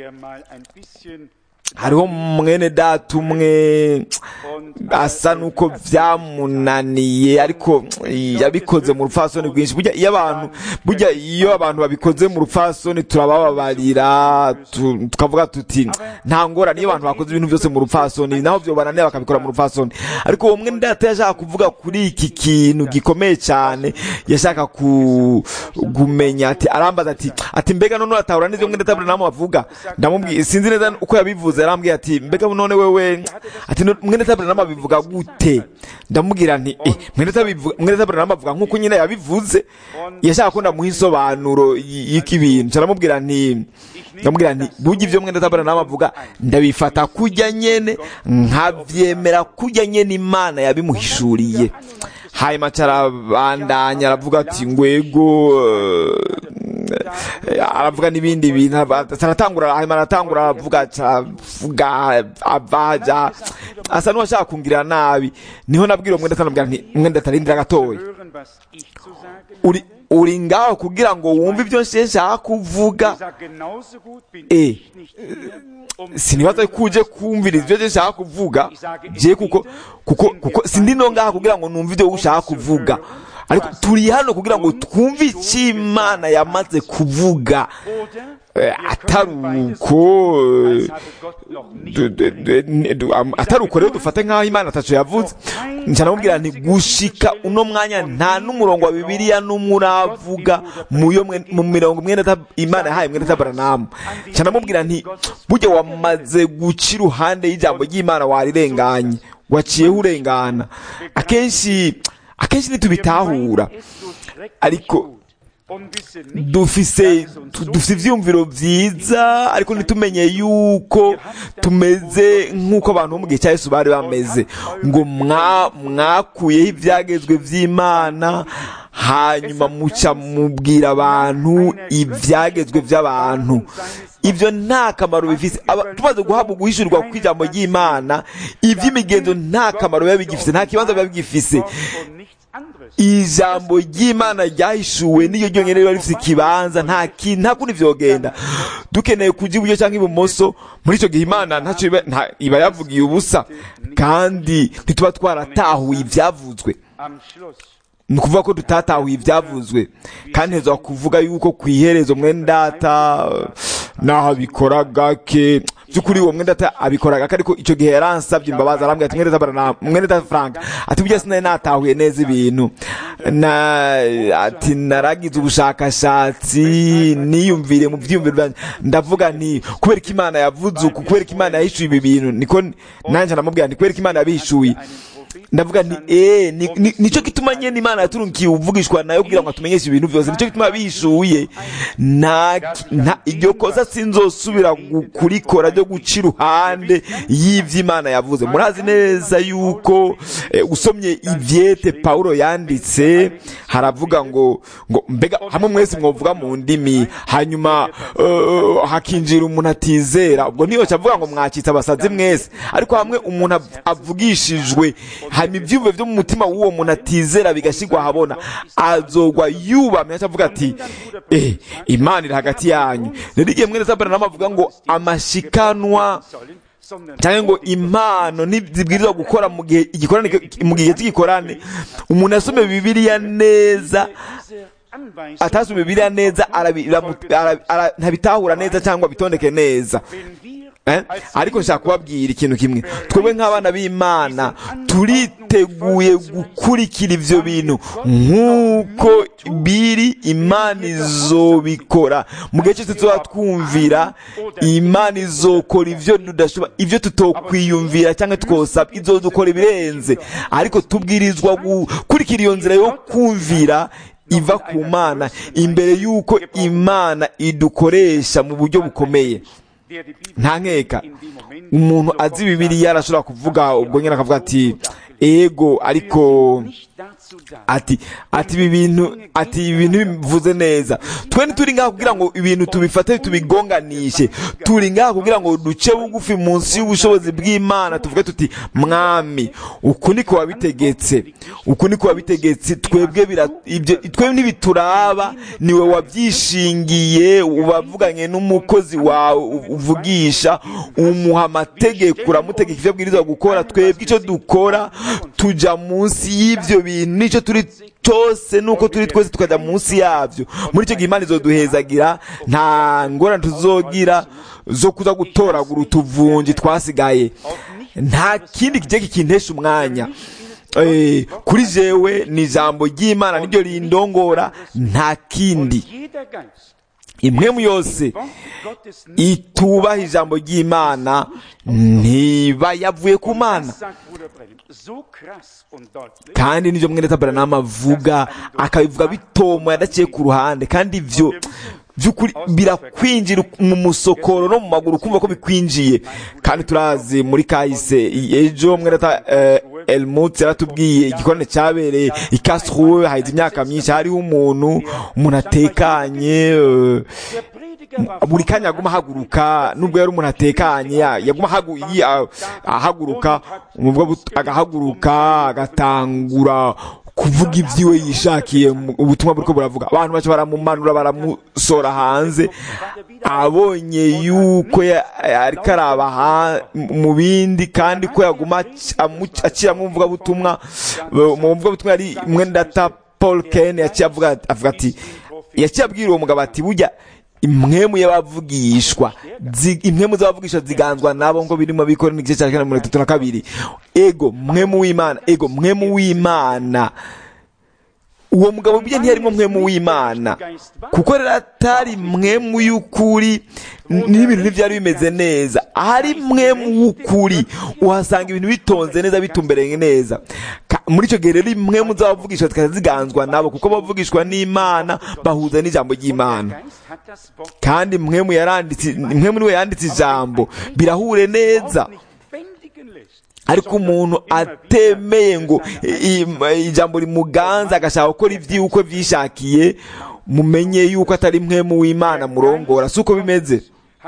hariho mwene data umwe asa nuko vyamunaniye, ariko yabikoze mu rupfasoni rwinshi. Burya iyo abantu burya iyo abantu babikoze mu rupfasoni turabababarira, tukavuga tuti nta ngora. Niyo abantu bakoze ibintu byose mu rupfasoni naho byo bananiye bakabikora mu rupfasoni. Ariko uwo mwene data yashaka kuvuga kuri iki kintu gikomeye cyane. Yashaka kumenya ati arambaza ati ati mbega none atahura n'ivyo mwene data Branham avuga. Ndamubwiye sinzi neza uko yabivuze, araza yarambwiye ati mbega none wewe ati mwene Branham bivuga gute ndamubwira nti eh mwene mwene Branham avuga nkuko nyine yabivuze yashaka ko ndamuha insobanuro y'iki bintu caramubwira nti ndamubwira nti burya ivyo mwene Branham avuga ndabifata kujya nyene nkavyemera kujya nyene Imana yabimuhishuriye hanyuma carabandanya aravuga ati ngwego aravuga n'ibindi bintu aratangura hanyuma aratangura aravuga avuga avaja asa n'uwashaka kungirira nabi niho nabwira umwenda atanabwira nti umwenda atarindira gatoya uri uri ngaho kugira ngo wumve ibyo nshaka kuvuga eh sinibaza kuje kumviriza ibyo nshaka kuvuga je kuko kuko kuko sindi no ngaho kugira ngo numve ibyo ushaka kuvuga ariko turi hano kugira ngo twumve icyo Imana yamaze kuvuga ataruko ataruko rero dufate nk'aho Imana ataco yavuze ncanamubwira nti gushika uno mwanya nta n'umurongo wa Bibiliya n'umwe uravuga mu mirongo mwene Imana yahaye mwene Branham ncanamubwira nti burya wamaze guca iruhande y'ijambo ry'Imana warirenganye waciyeho urengana akenshi akenshi ntitubitahura ariko dufise dufise ivyumviro vyiza ariko ntitumenye yuko tumeze nk'uko abantu bo mu gihe cya Yesu bari bameze ngo mwakuyeho ivyagezwe vy'Imana hanyuma muca mubwira abantu ivyagezwe vy'abantu ivyo nta kamaro bifise tumaze guhabwa guhishurirwa kw'ijambo ry'Imana ivy'imigenzo nta kamaro biba bigifise nta kibanza biba bigifise ijambo ry'Imana ryahishuwe niyo ryonyene riba rifise ikibanza nta kintu nta kundi vyogenda dukeneye kuja iburyo canke ibumoso muri ico gihe Imana ntaco iba yavugiye ubusa kandi ntituba twaratahuye ivyavuzwe ni ukuvuga ko tutatahuye ivyavuzwe kandi heza kuvuga yuko kwiherezo mwene data naho abikora gake byukuri uwo mwene data abikora gake ariko ico gihe yaransavye imbabazi arambwira ati mwene data mwene data Frank ati byo sinari natahuye neza ibintu na ati naragize ubushakashatsi niyumvire mu vyumviro ndavuga nti kubera ko Imana yavuze uku kubera ko Imana yahishuye ibi bintu niko nanje ndamubwira nti kubera ko Imana yabihishuye ndavuga nti eh nico gituma nyene Imana yaturunkiye uvugishwa nayo kugira ngo atumenyeshe ibintu byose nico gituma bishuye na iryo kosa sinzosubira kurikora ryo guca iruhande y'ivyo Imana yavuze murazi neza yuko usomye ivyete Paulo yanditse haravuga ngo ngo mbega hamwe mwese mwovuga mu ndimi hanyuma hakinjira umuntu atizera ubwo niyo cyavuga ngo mwacitse abasazi mwese ariko hamwe umuntu avugishijwe hanyuma ivyumve vyo mu mutima w'uwo muntu atizera bigashigwa habona azogwa yubamye acavuga ati eh Imana iri hagati yanyu rero igihe mwene Branham avuga ngo amashikanwa cyangwa ngo impano ntizibwirizwa gukora mu gihe igikorane mu gihe cy'igikorane umuntu asome Bibiliya neza atasome Bibiliya neza ntabitahura neza cyangwa bitondeke neza Eh? ariko nshaka kubabwira ikintu kimwe twebwe nk'abana b'Imana turiteguye gukurikira ivyo bintu nk'uko biri Imana izobikora mu gihe cyose tuba twumvira Imana izokora ivyo tudashobora ivyo tutokwiyumvira cyangwa twosaba izodukora ibirenze ariko tubwirizwa gukurikira iyo nzira yo kumvira iva ku Mana imbere yuko Imana idukoresha mu buryo bukomeye nta nkeka umuntu azi Bibiliya arashobora kuvuga ubwo nyine akavuga ati ego ariko ati ati ibi bintu ati ibintu bivuze neza twe ntituri ngaho kugira ngo ibintu tubifate tubigonganishe turi ngaho kugira ngo duce bugufi munsi y'ubushobozi bw'Imana tuvuge tuti mwami uku niko wabitegetse uku niko wabitegetse twebwe ibyo twebwe ntibituraba niwe wabyishingiye ubavuganye n'umukozi wawe uvugisha umuha amategeko uramutegeka ivyo abwirizwa gukora twebwe ico dukora tuja munsi y'ivyo bintu nico turi cyose nuko turi twese tukaja munsi yavyo muri icyo gihe Imana izoduhezagira nta ngorane tuzogira zo kuza gutoragura utuvunji twasigaye nta kindi kijye kikintesha umwanya eh kuri jewe ni ijambo ry'Imana niryo rindongora nta kindi impwemu yose itubaha ijambo ry'Imana ntiba yavuye ku Mana. Kandi nibyo mwene Branham avuga, akabivuga bitomo yadaciye ku ruhande, kandi ivyo byukuri birakwinjira mu musokoro no mu maguru kumva ko bikwinjiye. Kandi turazi muri kahise ejo mwene ta uh, Elmut yaratubwiye igikorane cyabereye ikasruwe haize imyaka myinshi, hariho umuntu umuntu atekanye uh, buri kanya aguma haguruka, nubwo yari umuntu atekanye yaguma ahaguruka, umubwo agahaguruka agatangura kuvuga ivyiwe yishakiye, ubutumwa buriko buravuga. Abantu bacu baramumanura baramusora hanze, abonye yuko ariko araba mu bindi, kandi ko yaguma acira mu mvuga butumwa. Mu mvuga butumwa yari mwene data Paul Ken yaciye avuga ati, yaciye abwira uwo mugabo ati, burya impwemu y'abavugishwa, impwemu z'abavugishwa ziganzwa nabo ngo birimo bikora n'igice cya mirongo itatu na kabiri. Ego mwemu w'Imana, ego mwemu w'Imana. Uwo mugabo bye ntiyarimo mwemu w'Imana, kuko rero atari mwemu y'ukuri n'ibintu ntibyari bimeze neza. Ahari mwemu w'ukuri uhasanga ibintu bitonze neza, bitumbereye neza. Muri icyo gihe rero impwemu z'abavugishwa zikaza ziganzwa nabo, kuko bavugishwa n'Imana bahuza n'ijambo ry'Imana. Kandi mwemu yaranditse, mwemu niwe yanditse ijambo, birahure neza. Ariko umuntu atemeye ngo ijambo rimuganza agashaka gukora ivyo uko vyishakiye, mumenye yuko atari mwemu w'Imana murongora. Suko bimeze.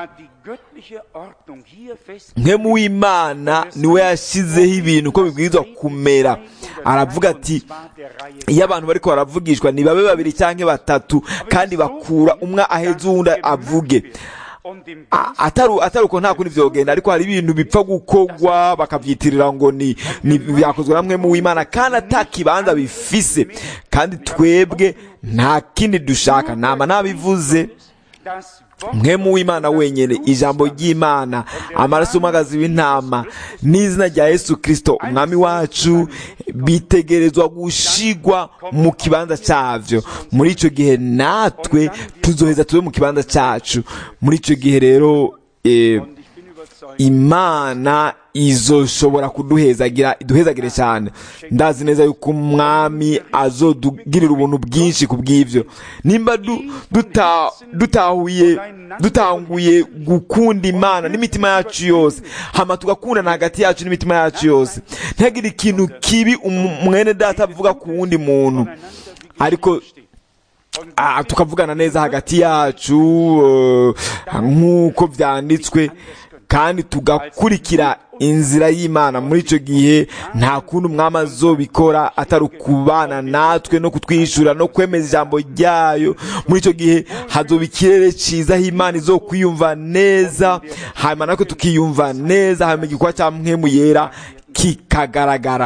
Mwemu w'Imana niwe yashizeho ibintu uko bibwirizwa kumera. Aravuga ati, iyo abantu bariko baravugishwa ni babe babiri canke batatu, kandi bakura umwe aheza uwundi avuge. Ataru ataruko nta kundi vyogenda, ariko hari ibintu bipfa gukogwa bakavyitirira ngo ni ni byakozwe namwe mu w'Imana, kandi atakibanza bifise. Kandi twebwe nta kindi dushaka, nama nabivuze, mwemu w'Imana wenyene, ijambo ry'Imana, amaraso y'umwagazi w'intama n'izina rya Yesu Kristo umwami wacu bitegerezwa gushigwa mu kibanza cyavyo. Muri ico gihe natwe tuzoheza tube mu kibanza cacu. Muri ico gihe rero eh, Imana izoshobora kuduhezagira, iduhezagire cyane. Ndazi neza yuko umwami azodugirira ubuntu bwinshi kubw'ivyo, nimba duta dutahuye dutanguye gukunda Imana n'imitima yacu yose, hama tugakundana hagati yacu n'imitima yacu yose. Ntagire ikintu kibi umwene data avuga ku wundi muntu, ariko ah, tukavugana neza hagati yacu uh, nk'uko vyanditswe, kandi tugakurikira inzira y'Imana. Muri ico gihe nta kuntu umwami azobikora atari ukubana natwe no kutwishura no kwemeza ijambo ryayo. Muri ico gihe hazoba ikirere ciza, Imana izokwiyumva neza, hanyuma natwe tukiyumva neza, hanyuma igikwa cya mwemu yera kikagaragara.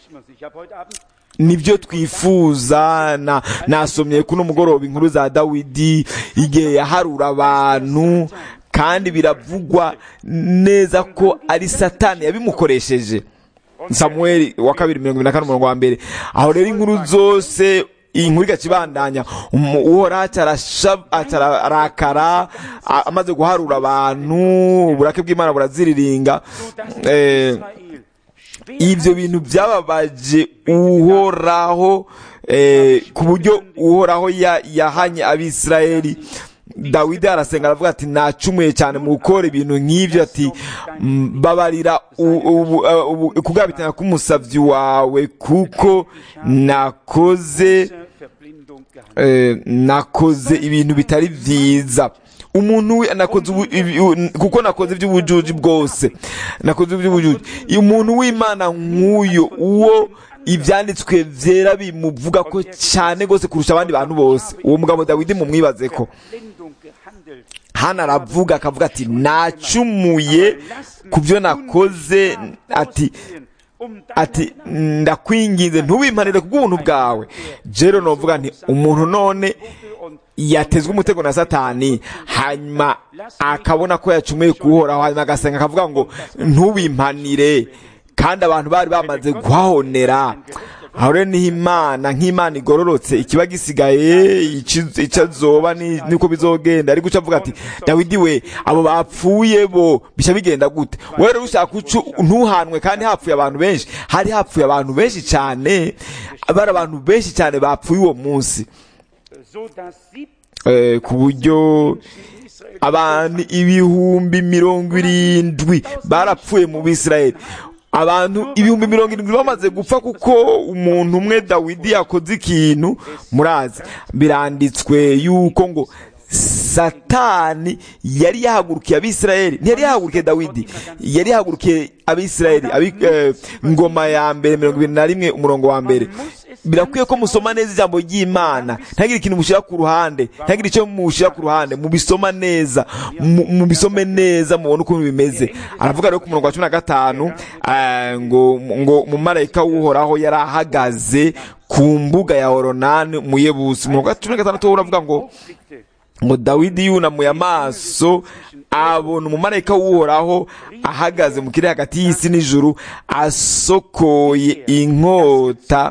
Nibyo twifuza. na nasomye kuno mugoroba inkuru za Dawidi igihe yaharura abantu, kandi biravugwa neza ko ari Satani yabimukoresheje. Samueli wa kabiri mirongo ibiri na kane umurongo wa mbere. Aho rero inkuru zose inkuru igakibandanya, uhora acarakara amaze guharura abantu, uburake bw'Imana buraziriringa. eh, Ivyo bintu byababaje Uhoraho, eh, ku buryo Uhoraho yahanye Abisirayeli. Dawidi arasenga aravuga ati, nacumuye cyane mu gukora ibintu nk'ivyo, ati babarira kugabitana k'umusavyi wawe, kuko nakoze eh, nakoze ibintu bitari vyiza. Umuntu we nakoze kuko nakoze iby'ubujuji bwose, nakoze iby'ubujuji. Umuntu w'Imana nk'uyo, uwo ivyanditswe vyera bimuvuga ko cyane gose kurusha abandi bantu bose, uwo mugabo Dawidi mumwibaze ko hana aravuga akavuga ati, nacumuye kubyo nakoze, ati ati ndakwinginze ntubimpanire kubw'ubuntu bwawe. Jero novuga nti, umuntu none yatezwe umutego na Satani, hanyuma akabona ko yacumuye kuhoraho, hanyuma agasenga akavuga ngo ntubimpanire, kandi abantu bari bamaze guhahonera. aho rero niho imana nk'imana igororotse ikiba gisigaye icyo azoba niko bizogenda. ariko uca avuga ati Dawidi we abo bapfuye bo bisha bigenda gute? wowe rero ushaka ntuhanwe kandi hapfuye abantu benshi. hari hapfuye abantu benshi cyane, bari abantu benshi cyane bapfuye uwo munsi, ku buryo abantu ibihumbi mirongo irindwi barapfuye mu Bisirayeli. abantu ibihumbi mirongo irindwi bamaze gupfa kuko umuntu umwe Dawidi yakoze ikintu. murazi biranditswe yuko ngo Satani yari yahagurukiye Abisirayeli, ntiyari yahagurukiye Dawidi, yari yahagurukiye Abisirayeli. eh, ngoma ya mbere mirongo ibiri na rimwe umurongo wa mbere. birakwiye ko musoma neza ijambo ry'Imana, ntagire ikintu mushyira ku ruhande, ntagire icyo mushyira ku ruhande, mubisoma neza, mubisome neza mubone ukuntu bimeze. aravuga rero ku murongo wa cumi na gatanu ngo ngo umumarayika w'Uhoraho yari ahagaze ku mbuga ya Oronani mu Yebusi. umurongo wa cumi na gatandatu uravuga ngo ngo Dawidi yunamuye amaso abona umumarayika w'Uhoraho ahagaze mu kirere hagati y'isi n'ijuru, asokoye inkota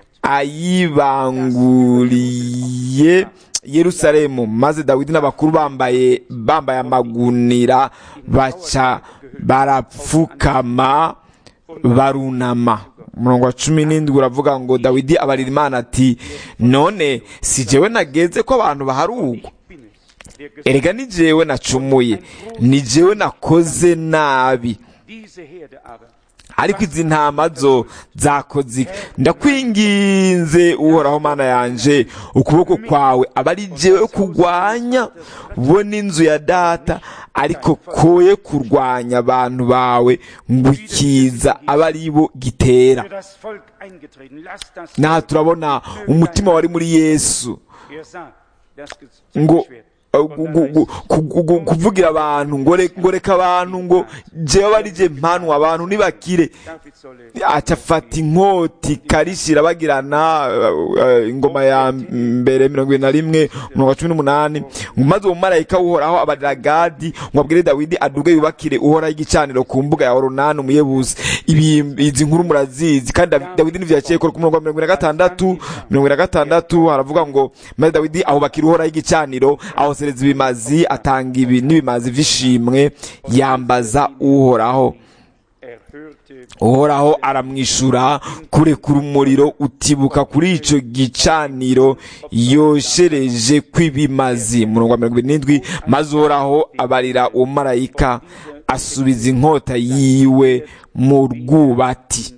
ayibanguriye Yerusalemu. maze Dawidi n'abakuru bambaye bambaye amagunira baca barapfukama barunama. umurongo wa cumi n'indwi uravuga ngo Dawidi abarira Imana ati none si jewe nageze ko abantu baharugwa? erega ni jewe nacumuye, ni jewe nakoze nabi, ariko izi ntama zo zakoze. ndakwinginze Uhoraho Mana yanje, ukuboko kwawe aba ari jewe kurwanya bo n'inzu ya data, ariko koye kurwanya abantu bawe ngo ikiza aba ari bo gitera. naha turabona umutima wari muri Yesu ngo kuvugira abantu ngo reka abantu ngo jewe bari je mpanwa abantu nibakire. acafata inkoti karishira bagirana. ingoma ya mbere mirongo ibiri na rimwe umurongo wa cumi n'umunani. maze uwo mumarayika w'Uhoraho abarira Gadi ngo abwire Dawidi aduge yubakire Uhoraho igicaniro ku mbuga ya Oronani mu Yebusi. izi nkuru murazizi, kandi Dawidi nivyo yaciye ku murongo wa mirongo ine na gatandatu mirongo ine na gatandatu haravuga ngo maze Dawidi ahubakira Uhoraho igicaniro, ahosereza ibimazi, atanga ibi n'ibimazi vy'ishimwe, yambaza Uhoraho. Uhoraho aramwishura kurekura umuriro utibuka kuri ico gicaniro yoshereje kw'ibimazi. umurongo wa mirongo irindwi. maze Uhoraho abarira uwo marayika, asubiza inkota yiwe mu rwubati.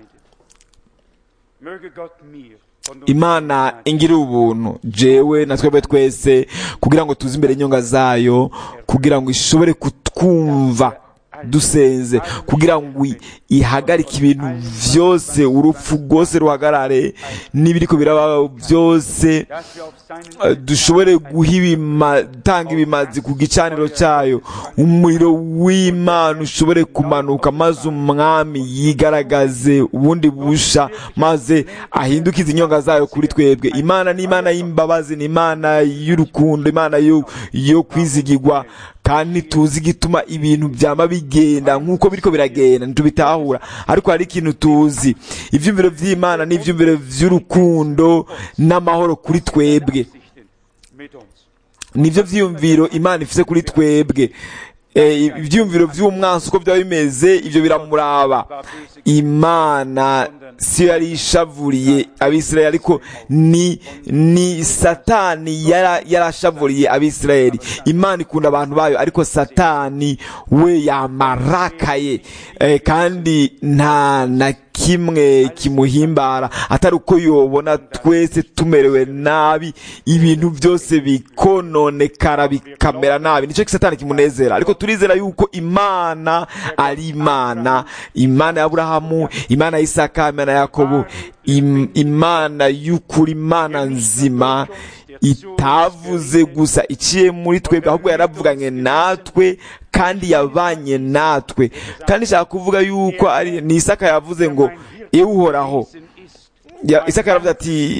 Imana ingirira ubuntu jewe na twebwe twese, kugira ngo tuze imbere y'inyonga zayo, kugira ngo ishobore kutwumva dusenze, kugira ngo ihagarike ibintu vyose, urupfu rwose ruhagarare, n'ibiriko biraba byose, dushobore guhibitanga ibimazi ku gicaniro cyayo. umuriro w'Imana ushobore kumanuka, maze umwami yigaragaze ubundi busha, maze ahindukize inyonga zayo kuri twebwe. Imana ni Imana y'imbabazi, ni Imana y'urukundo, Imana yo yo kwizigirwa, kandi tuzi gituma ibintu byama bigenda nk'uko biriko biragenda ntitubitahura, ariko hari ikintu tuzi: ivyumviro vy'Imana n'ivyumviro vy'urukundo n'amahoro kuri twebwe. nivyo vyiyumviro Imana ifise kuri twebwe. ivyumviro vy'umwansi uko byaba bimeze, ivyo biramuraba. Imana siyo yari ishavuriye Abisirayeli, ariko ni ni Satani yarashavuriye Abisirayeli. Imana ikunda abantu bayo, ariko Satani we yamarakaye, kandi nta na kimwe kimuhimbara atari uko yobona twese tumerewe nabi, ibintu byose bikononekara bikamera nabi. Nicyo Satani kimunezera, ariko turizera yuko Imana ari Imana, Imana ya Aburahamu, Imana ya Isaka, Imana ya Yakobo, im, Imana y'ukuri, Imana nzima itavuze gusa iciye muri twebwe, ahubwo yaravuganye natwe kandi yabanye natwe. kandi nshaka kuvuga yuko ari ni Isaka yavuze ngo ewe Uhoraho. Isaka yaravuze ati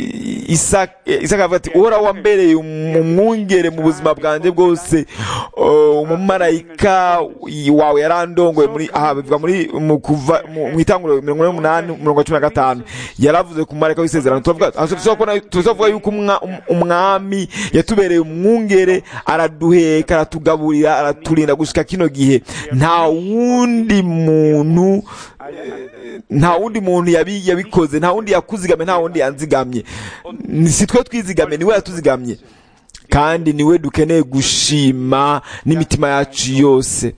Isaka avuga ati uhoraho wambereye umwungere mu buzima bwanjye bwose, umumarayika wawe yarandongoye muri aha bivuga muri mu kuva mu itanguriro mirongo ine n'umunani mirongo cumi na gatanu yaravuze ku marayika w'isezerano. tuvuga yuko umwami yatubereye umwungere, araduheka, aratugaburira, araturinda gushika kino gihe. nta wundi muntu nta wundi muntu yabikoze, nta wundi yakuzigamye, nta wundi yanzigamye. Si twe twizigamye, niwe yatuzigamye, kandi niwe dukeneye gushima n'imitima yacu yose.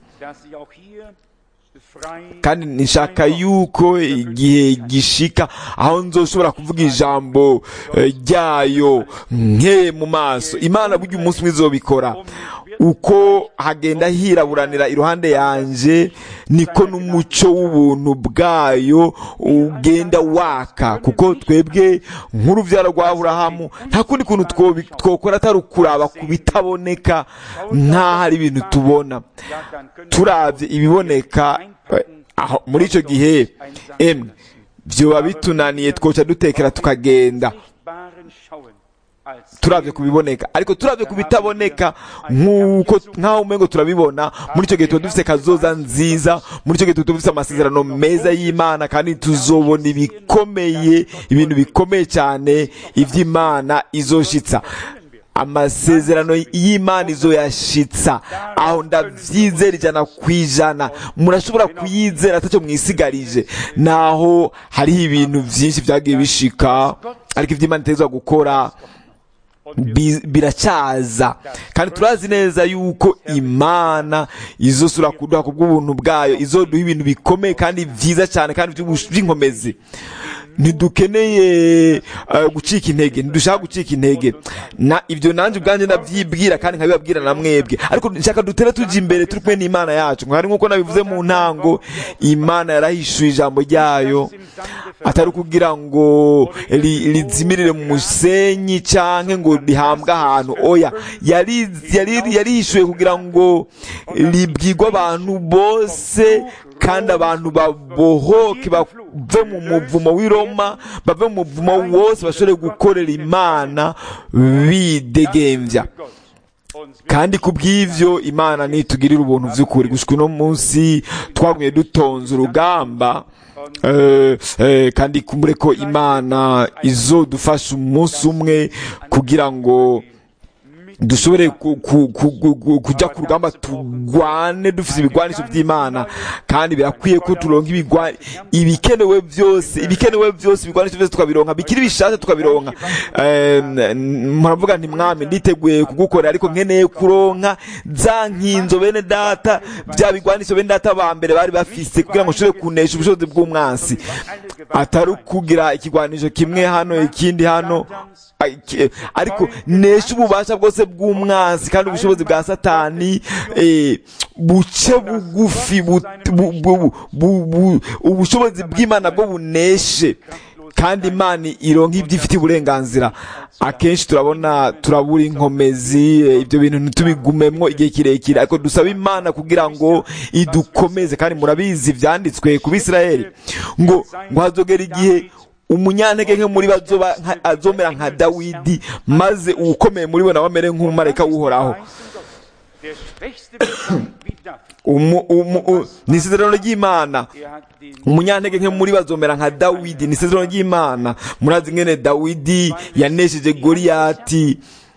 kandi nishaka yuko igihe gishika aho nzoshobora kuvuga ijambo ryayo nkeye mu maso. Imana burya umunsi umwe izobikora. Uko hagenda hiraburanira iruhande yanje, niko n'umuco w'ubuntu bwayo ugenda waka, kuko twebwe nk'uruvyaro rwa Aburahamu nta kundi kuntu twokora atari ukuraba ku bitaboneka nk'aho ari ibintu tubona. Turavye ibiboneka aho muri ico gihe emwe vyoba bitunaniye, twoca dutekera tukagenda turavye kubiboneka. Ariko turavye kubitaboneka nk'uko nk'aho umengo turabibona, muri ico gihe tuba dufise kazoza nziza, muri ico gihe tuba dufise amasezerano meza y'Imana, kandi tuzobona ibikomeye, ibintu bikomeye cyane ivy'Imana izoshitsa. Amasezerano y'Imana izoyashitsa, aho ndavyizera ijana kwijana. Murashobora kuyizera ataco mwisigarije. Naho hariho ibintu vyinshi vyagiye bishika, ariko ivy'Imana itezwa gukora biracaza, kandi turazi neza yuko Imana izosura kuduha kubw'ubuntu bwayo, izoduha ibintu bikomeye kandi vyiza cyane kandi vy'inkomezi. Ntidukeneye uh, gucika intege, ntidushaka gucika intege. Na ivyo nanje ubwanje ndavyibwira kandi nkabibabwira na mwebwe, ariko nshaka dutere tuje imbere turi kumwe n'Imana yacu. Nkari nkuko nabivuze mu ntango, Imana yarahishuye ijambo ryayo, atari kugira ngo lizimirire mu musenyi canke ngo rihambwe ahantu. Oya, yari yari yarihishuye kugira ngo libwirwe abantu bose, kandi abantu babohoke, bave mu muvumo w'i Roma, bave mu muvumo wose, bashobore gukorera Imana bidegemvya. Kandi kubw'ivyo Imana nitugirira ubuntu vy'ukuri. Gushika uno munsi twagumye dutonze urugamba, eh, eh, kandi kumure ko Imana izodufasha umunsi umwe kugira ngo dushobore kujya ku rugamba, tugwane dufite ibigwanisho by'Imana. Kandi birakwiye ko turonka ibigwani ibikenewe byose, ibikenewe byose, ibigwanisho byose tukabironka, bikiri bishatse tukabironka. Muravuga nti mwami, nditeguye kugukorera, ariko nkeneye kuronka za nkinzo bene data, bya bigwanisho bene data ba mbere bari bafise, kugira ngo nshobore kunesha ubushobozi bw'umwansi. Atari kugira ikigwanisho kimwe hano ikindi hano, ariko nesha ububasha bwose bw'umwansi, kandi ubushobozi bwa Satani eh, buce bugufi, ubushobozi bw'Imana bwo buneshe, kandi Imana ironka ibyo ifite uburenganzira. Akenshi turabona turabura inkomezi, ibyo bintu ntitubigumemwo igihe kirekire, ariko dusaba Imana kugira ngo idukomeze. Kandi murabizi vyanditswe ku Bisirayeli ngo ngo hazogera igihe umunyantege nke muri bazoba azomera nka Dawidi, maze uwukomeye muri bo nawe amere nk'umumarayika w'Uhoraho. Ni isezerano ry'Imana. Umunyantege nke muri bazomera nka Dawidi, ni isezerano ry'Imana. Murazi ngene Dawidi yanesheje Goliyati,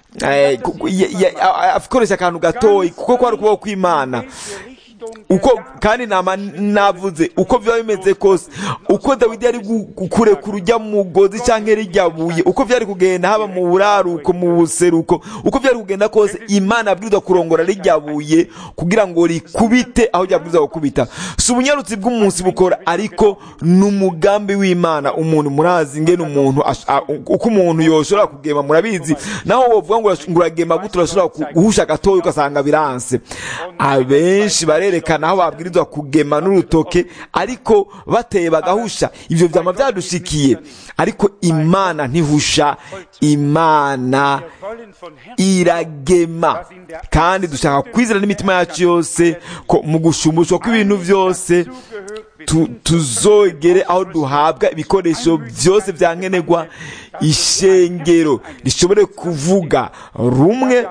akoresha akantu gatoyi, kuko kwari ukuboko kw'Imana. Uko kandi nama navuze uko biba bimeze kose, uko Dawidi yari gukure kurujya mu mugozi canke rijyabuye, uko vyari kugenda haba mu buraruko mu buseruko, uko vyari kugenda kose, Imana abwirizwa kurongora rijyabuye kugira ngo rikubite aho ryabwirizwa gukubita. Si ubunyarutsi bw'umunsi bukora, ariko n'umugambi w'Imana. Umuntu murazi ngene umuntu uko umuntu yoshobora kugema, murabizi. Naho wovuga ngo uragema gute, urashobora guhusha gatoyi ugasanga biranse. Abenshi bare rekana aho babwirizwa kugema n'urutoke, ariko bateye bagahusha. Ivyo vyama vyadushikiye, ariko Imana ntihusha, Imana iragema. Kandi dushaka kwizera n'imitima yacu yose ko mu gushumbushwa kw'ibintu vyose tu, tuzogere aho duhabwa ibikoresho vyose vyankenerwa, ishengero rishobore kuvuga rumwe,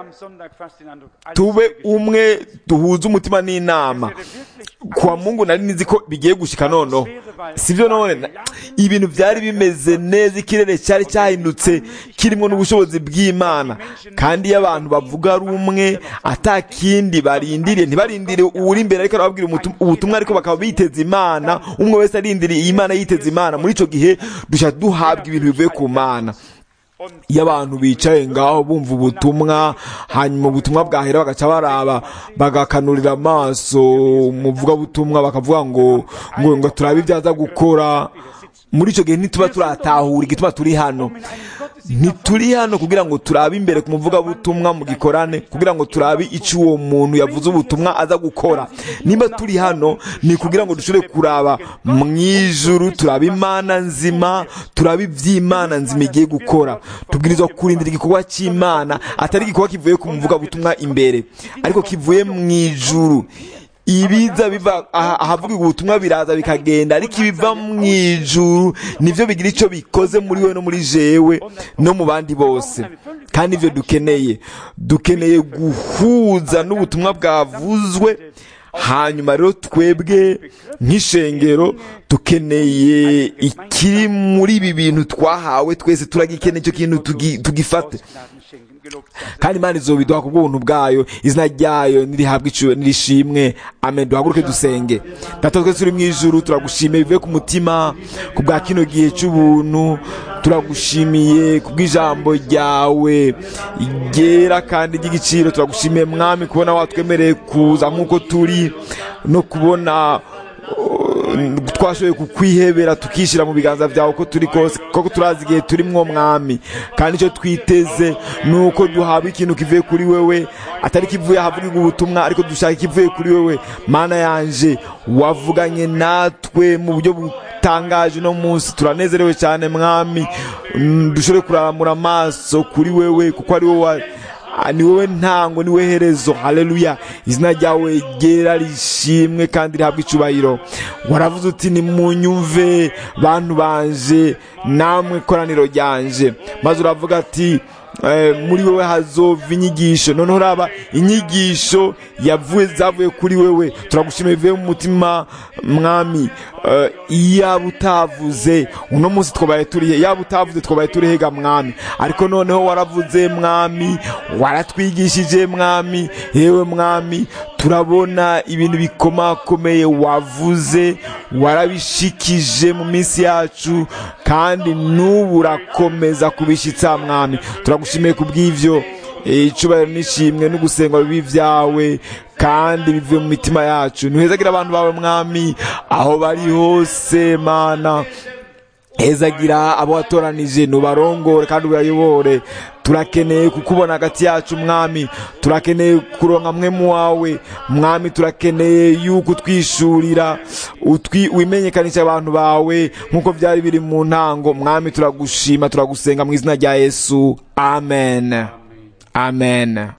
tube umwe, duhuze umutima n'inama. Kwa Mungu nari nizi ko bigiye gushika noneho, sivyo? None ibintu byari bimeze neza, ikirere cyari cyahindutse kirimo n'ubushobozi bw'Imana, kandi iyo abantu bavuga rumwe atakindi barindiriye, ntibarindire uri imbere ariko arababwira ubutumwa, ariko bakaba biteze Imana, umwe wese arindiriye Imana, yiteze Imana. Muri ico gihe dusha duhabwa ibintu bivuye ku Mana. Iyo abantu bicaye ngaho bumva ubutumwa, hanyuma ubutumwa bwahera bagaca baraba bagakanurira amaso muvuga butumwa, bakavuga ngo ngo ngo turabe ibyaza gukora, muri ico gihe ntituba turatahura igituma turi hano. Ntituri hano kugira ngo turabe imbere ku muvuga butumwa mu gikorane, kugira ngo turabe icyo uwo muntu yavuze ubutumwa aza gukora. Nimba turi hano ni kugira ngo dushobore kuraba mu ijuru, turabe Imana nzima, turabe iby'Imana nzima igiye gukora. Tubwirizwa kurindira igikorwa cy'Imana, atari igikorwa kivuye ku muvuga butumwa imbere, ariko kivuye mu ijuru. Ibiza biva ahavuga ubutumwa biraza bikagenda, ariko ibiva mu ijuru nivyo bigira ico bikoze muri we no muri jewe no mu bandi bose. Kandi ivyo dukeneye dukeneye guhuza n'ubutumwa bwavuzwe. Hanyuma rero twebwe nk'ishengero dukeneye ikiri muri ibi bintu twahawe, twese turagikeneye icyo kintu tugifate. Kandi Imana izobiduha ku bw'ubuntu bwayo, izina ryayo nirihabwa icubahiro nirishimwe. Amen. Duhaguruke dusenge. Data twese uri mu ijuru, turagushimiye bivuye ku mutima ku bwa kino gihe cy'ubuntu. Turagushimiye ku bw'ijambo ryawe ryera kandi ry'igiciro. Turagushimiye Mwami kubona watwemereye kuza nk'uko turi, no kubona twashoboye kukwihebera tukishira mu biganza byawe ko turi kose, koko turazi igihe turimwo Mwami. Kandi icyo twiteze nuko duhabwa ikintu kivuye kuri wewe, atari kivuye ahavugirwa ubutumwa, ariko dushaka kivuye kuri wewe. Mana yanje, wavuganye natwe mu buryo butangaje no munsi. Turanezerewe cyane Mwami, dushobore kuraramura amaso kuri wewe, kuko ari wowe, ni wowe ntango, ni wowe herezo. Haleluya. Izina ryawe ryera rishimwe kandi rihabwa icubahiro. Waravuze uti nimunyumve bantu banje, namwe koraniro ryanje. Maze uravuga ati Eh, muri wewe hazova inyigisho. Noneho raba inyigisho yavuye zavuye kuri wewe. Turagushimiye bivuye mu mutima Mwami. Uh, iyaba utavuze uno munsi twabaye turihe, yaba utavuze twabaye turihega Mwami, ariko noneho waravuze Mwami, waratwigishije Mwami. Yewe Mwami, turabona ibintu bikomakomeye wavuze, warabishikije mu minsi yacu, kandi n'ubu urakomeza kubishitsa Mwami. Turagushimiye kubw'ivyo. Icubahiro nishimwe n'ugusengwa bibi vyawe kandi bivuye mu mitima yacu. Ntuhezagira abantu bawe Mwami aho bari hose Mana. Hezagira abo watoranije, nubarongore kandi ubayobore. Turakeneye kukubona hagati yacu Mwami, turakeneye kuronka mwemu wawe Mwami, turakeneye yuko twishurira utwi wimenyekanisha abantu bawe nkuko byari biri mu ntango Mwami. Turagushima, turagusenga mu izina rya Yesu. Amen. Amen.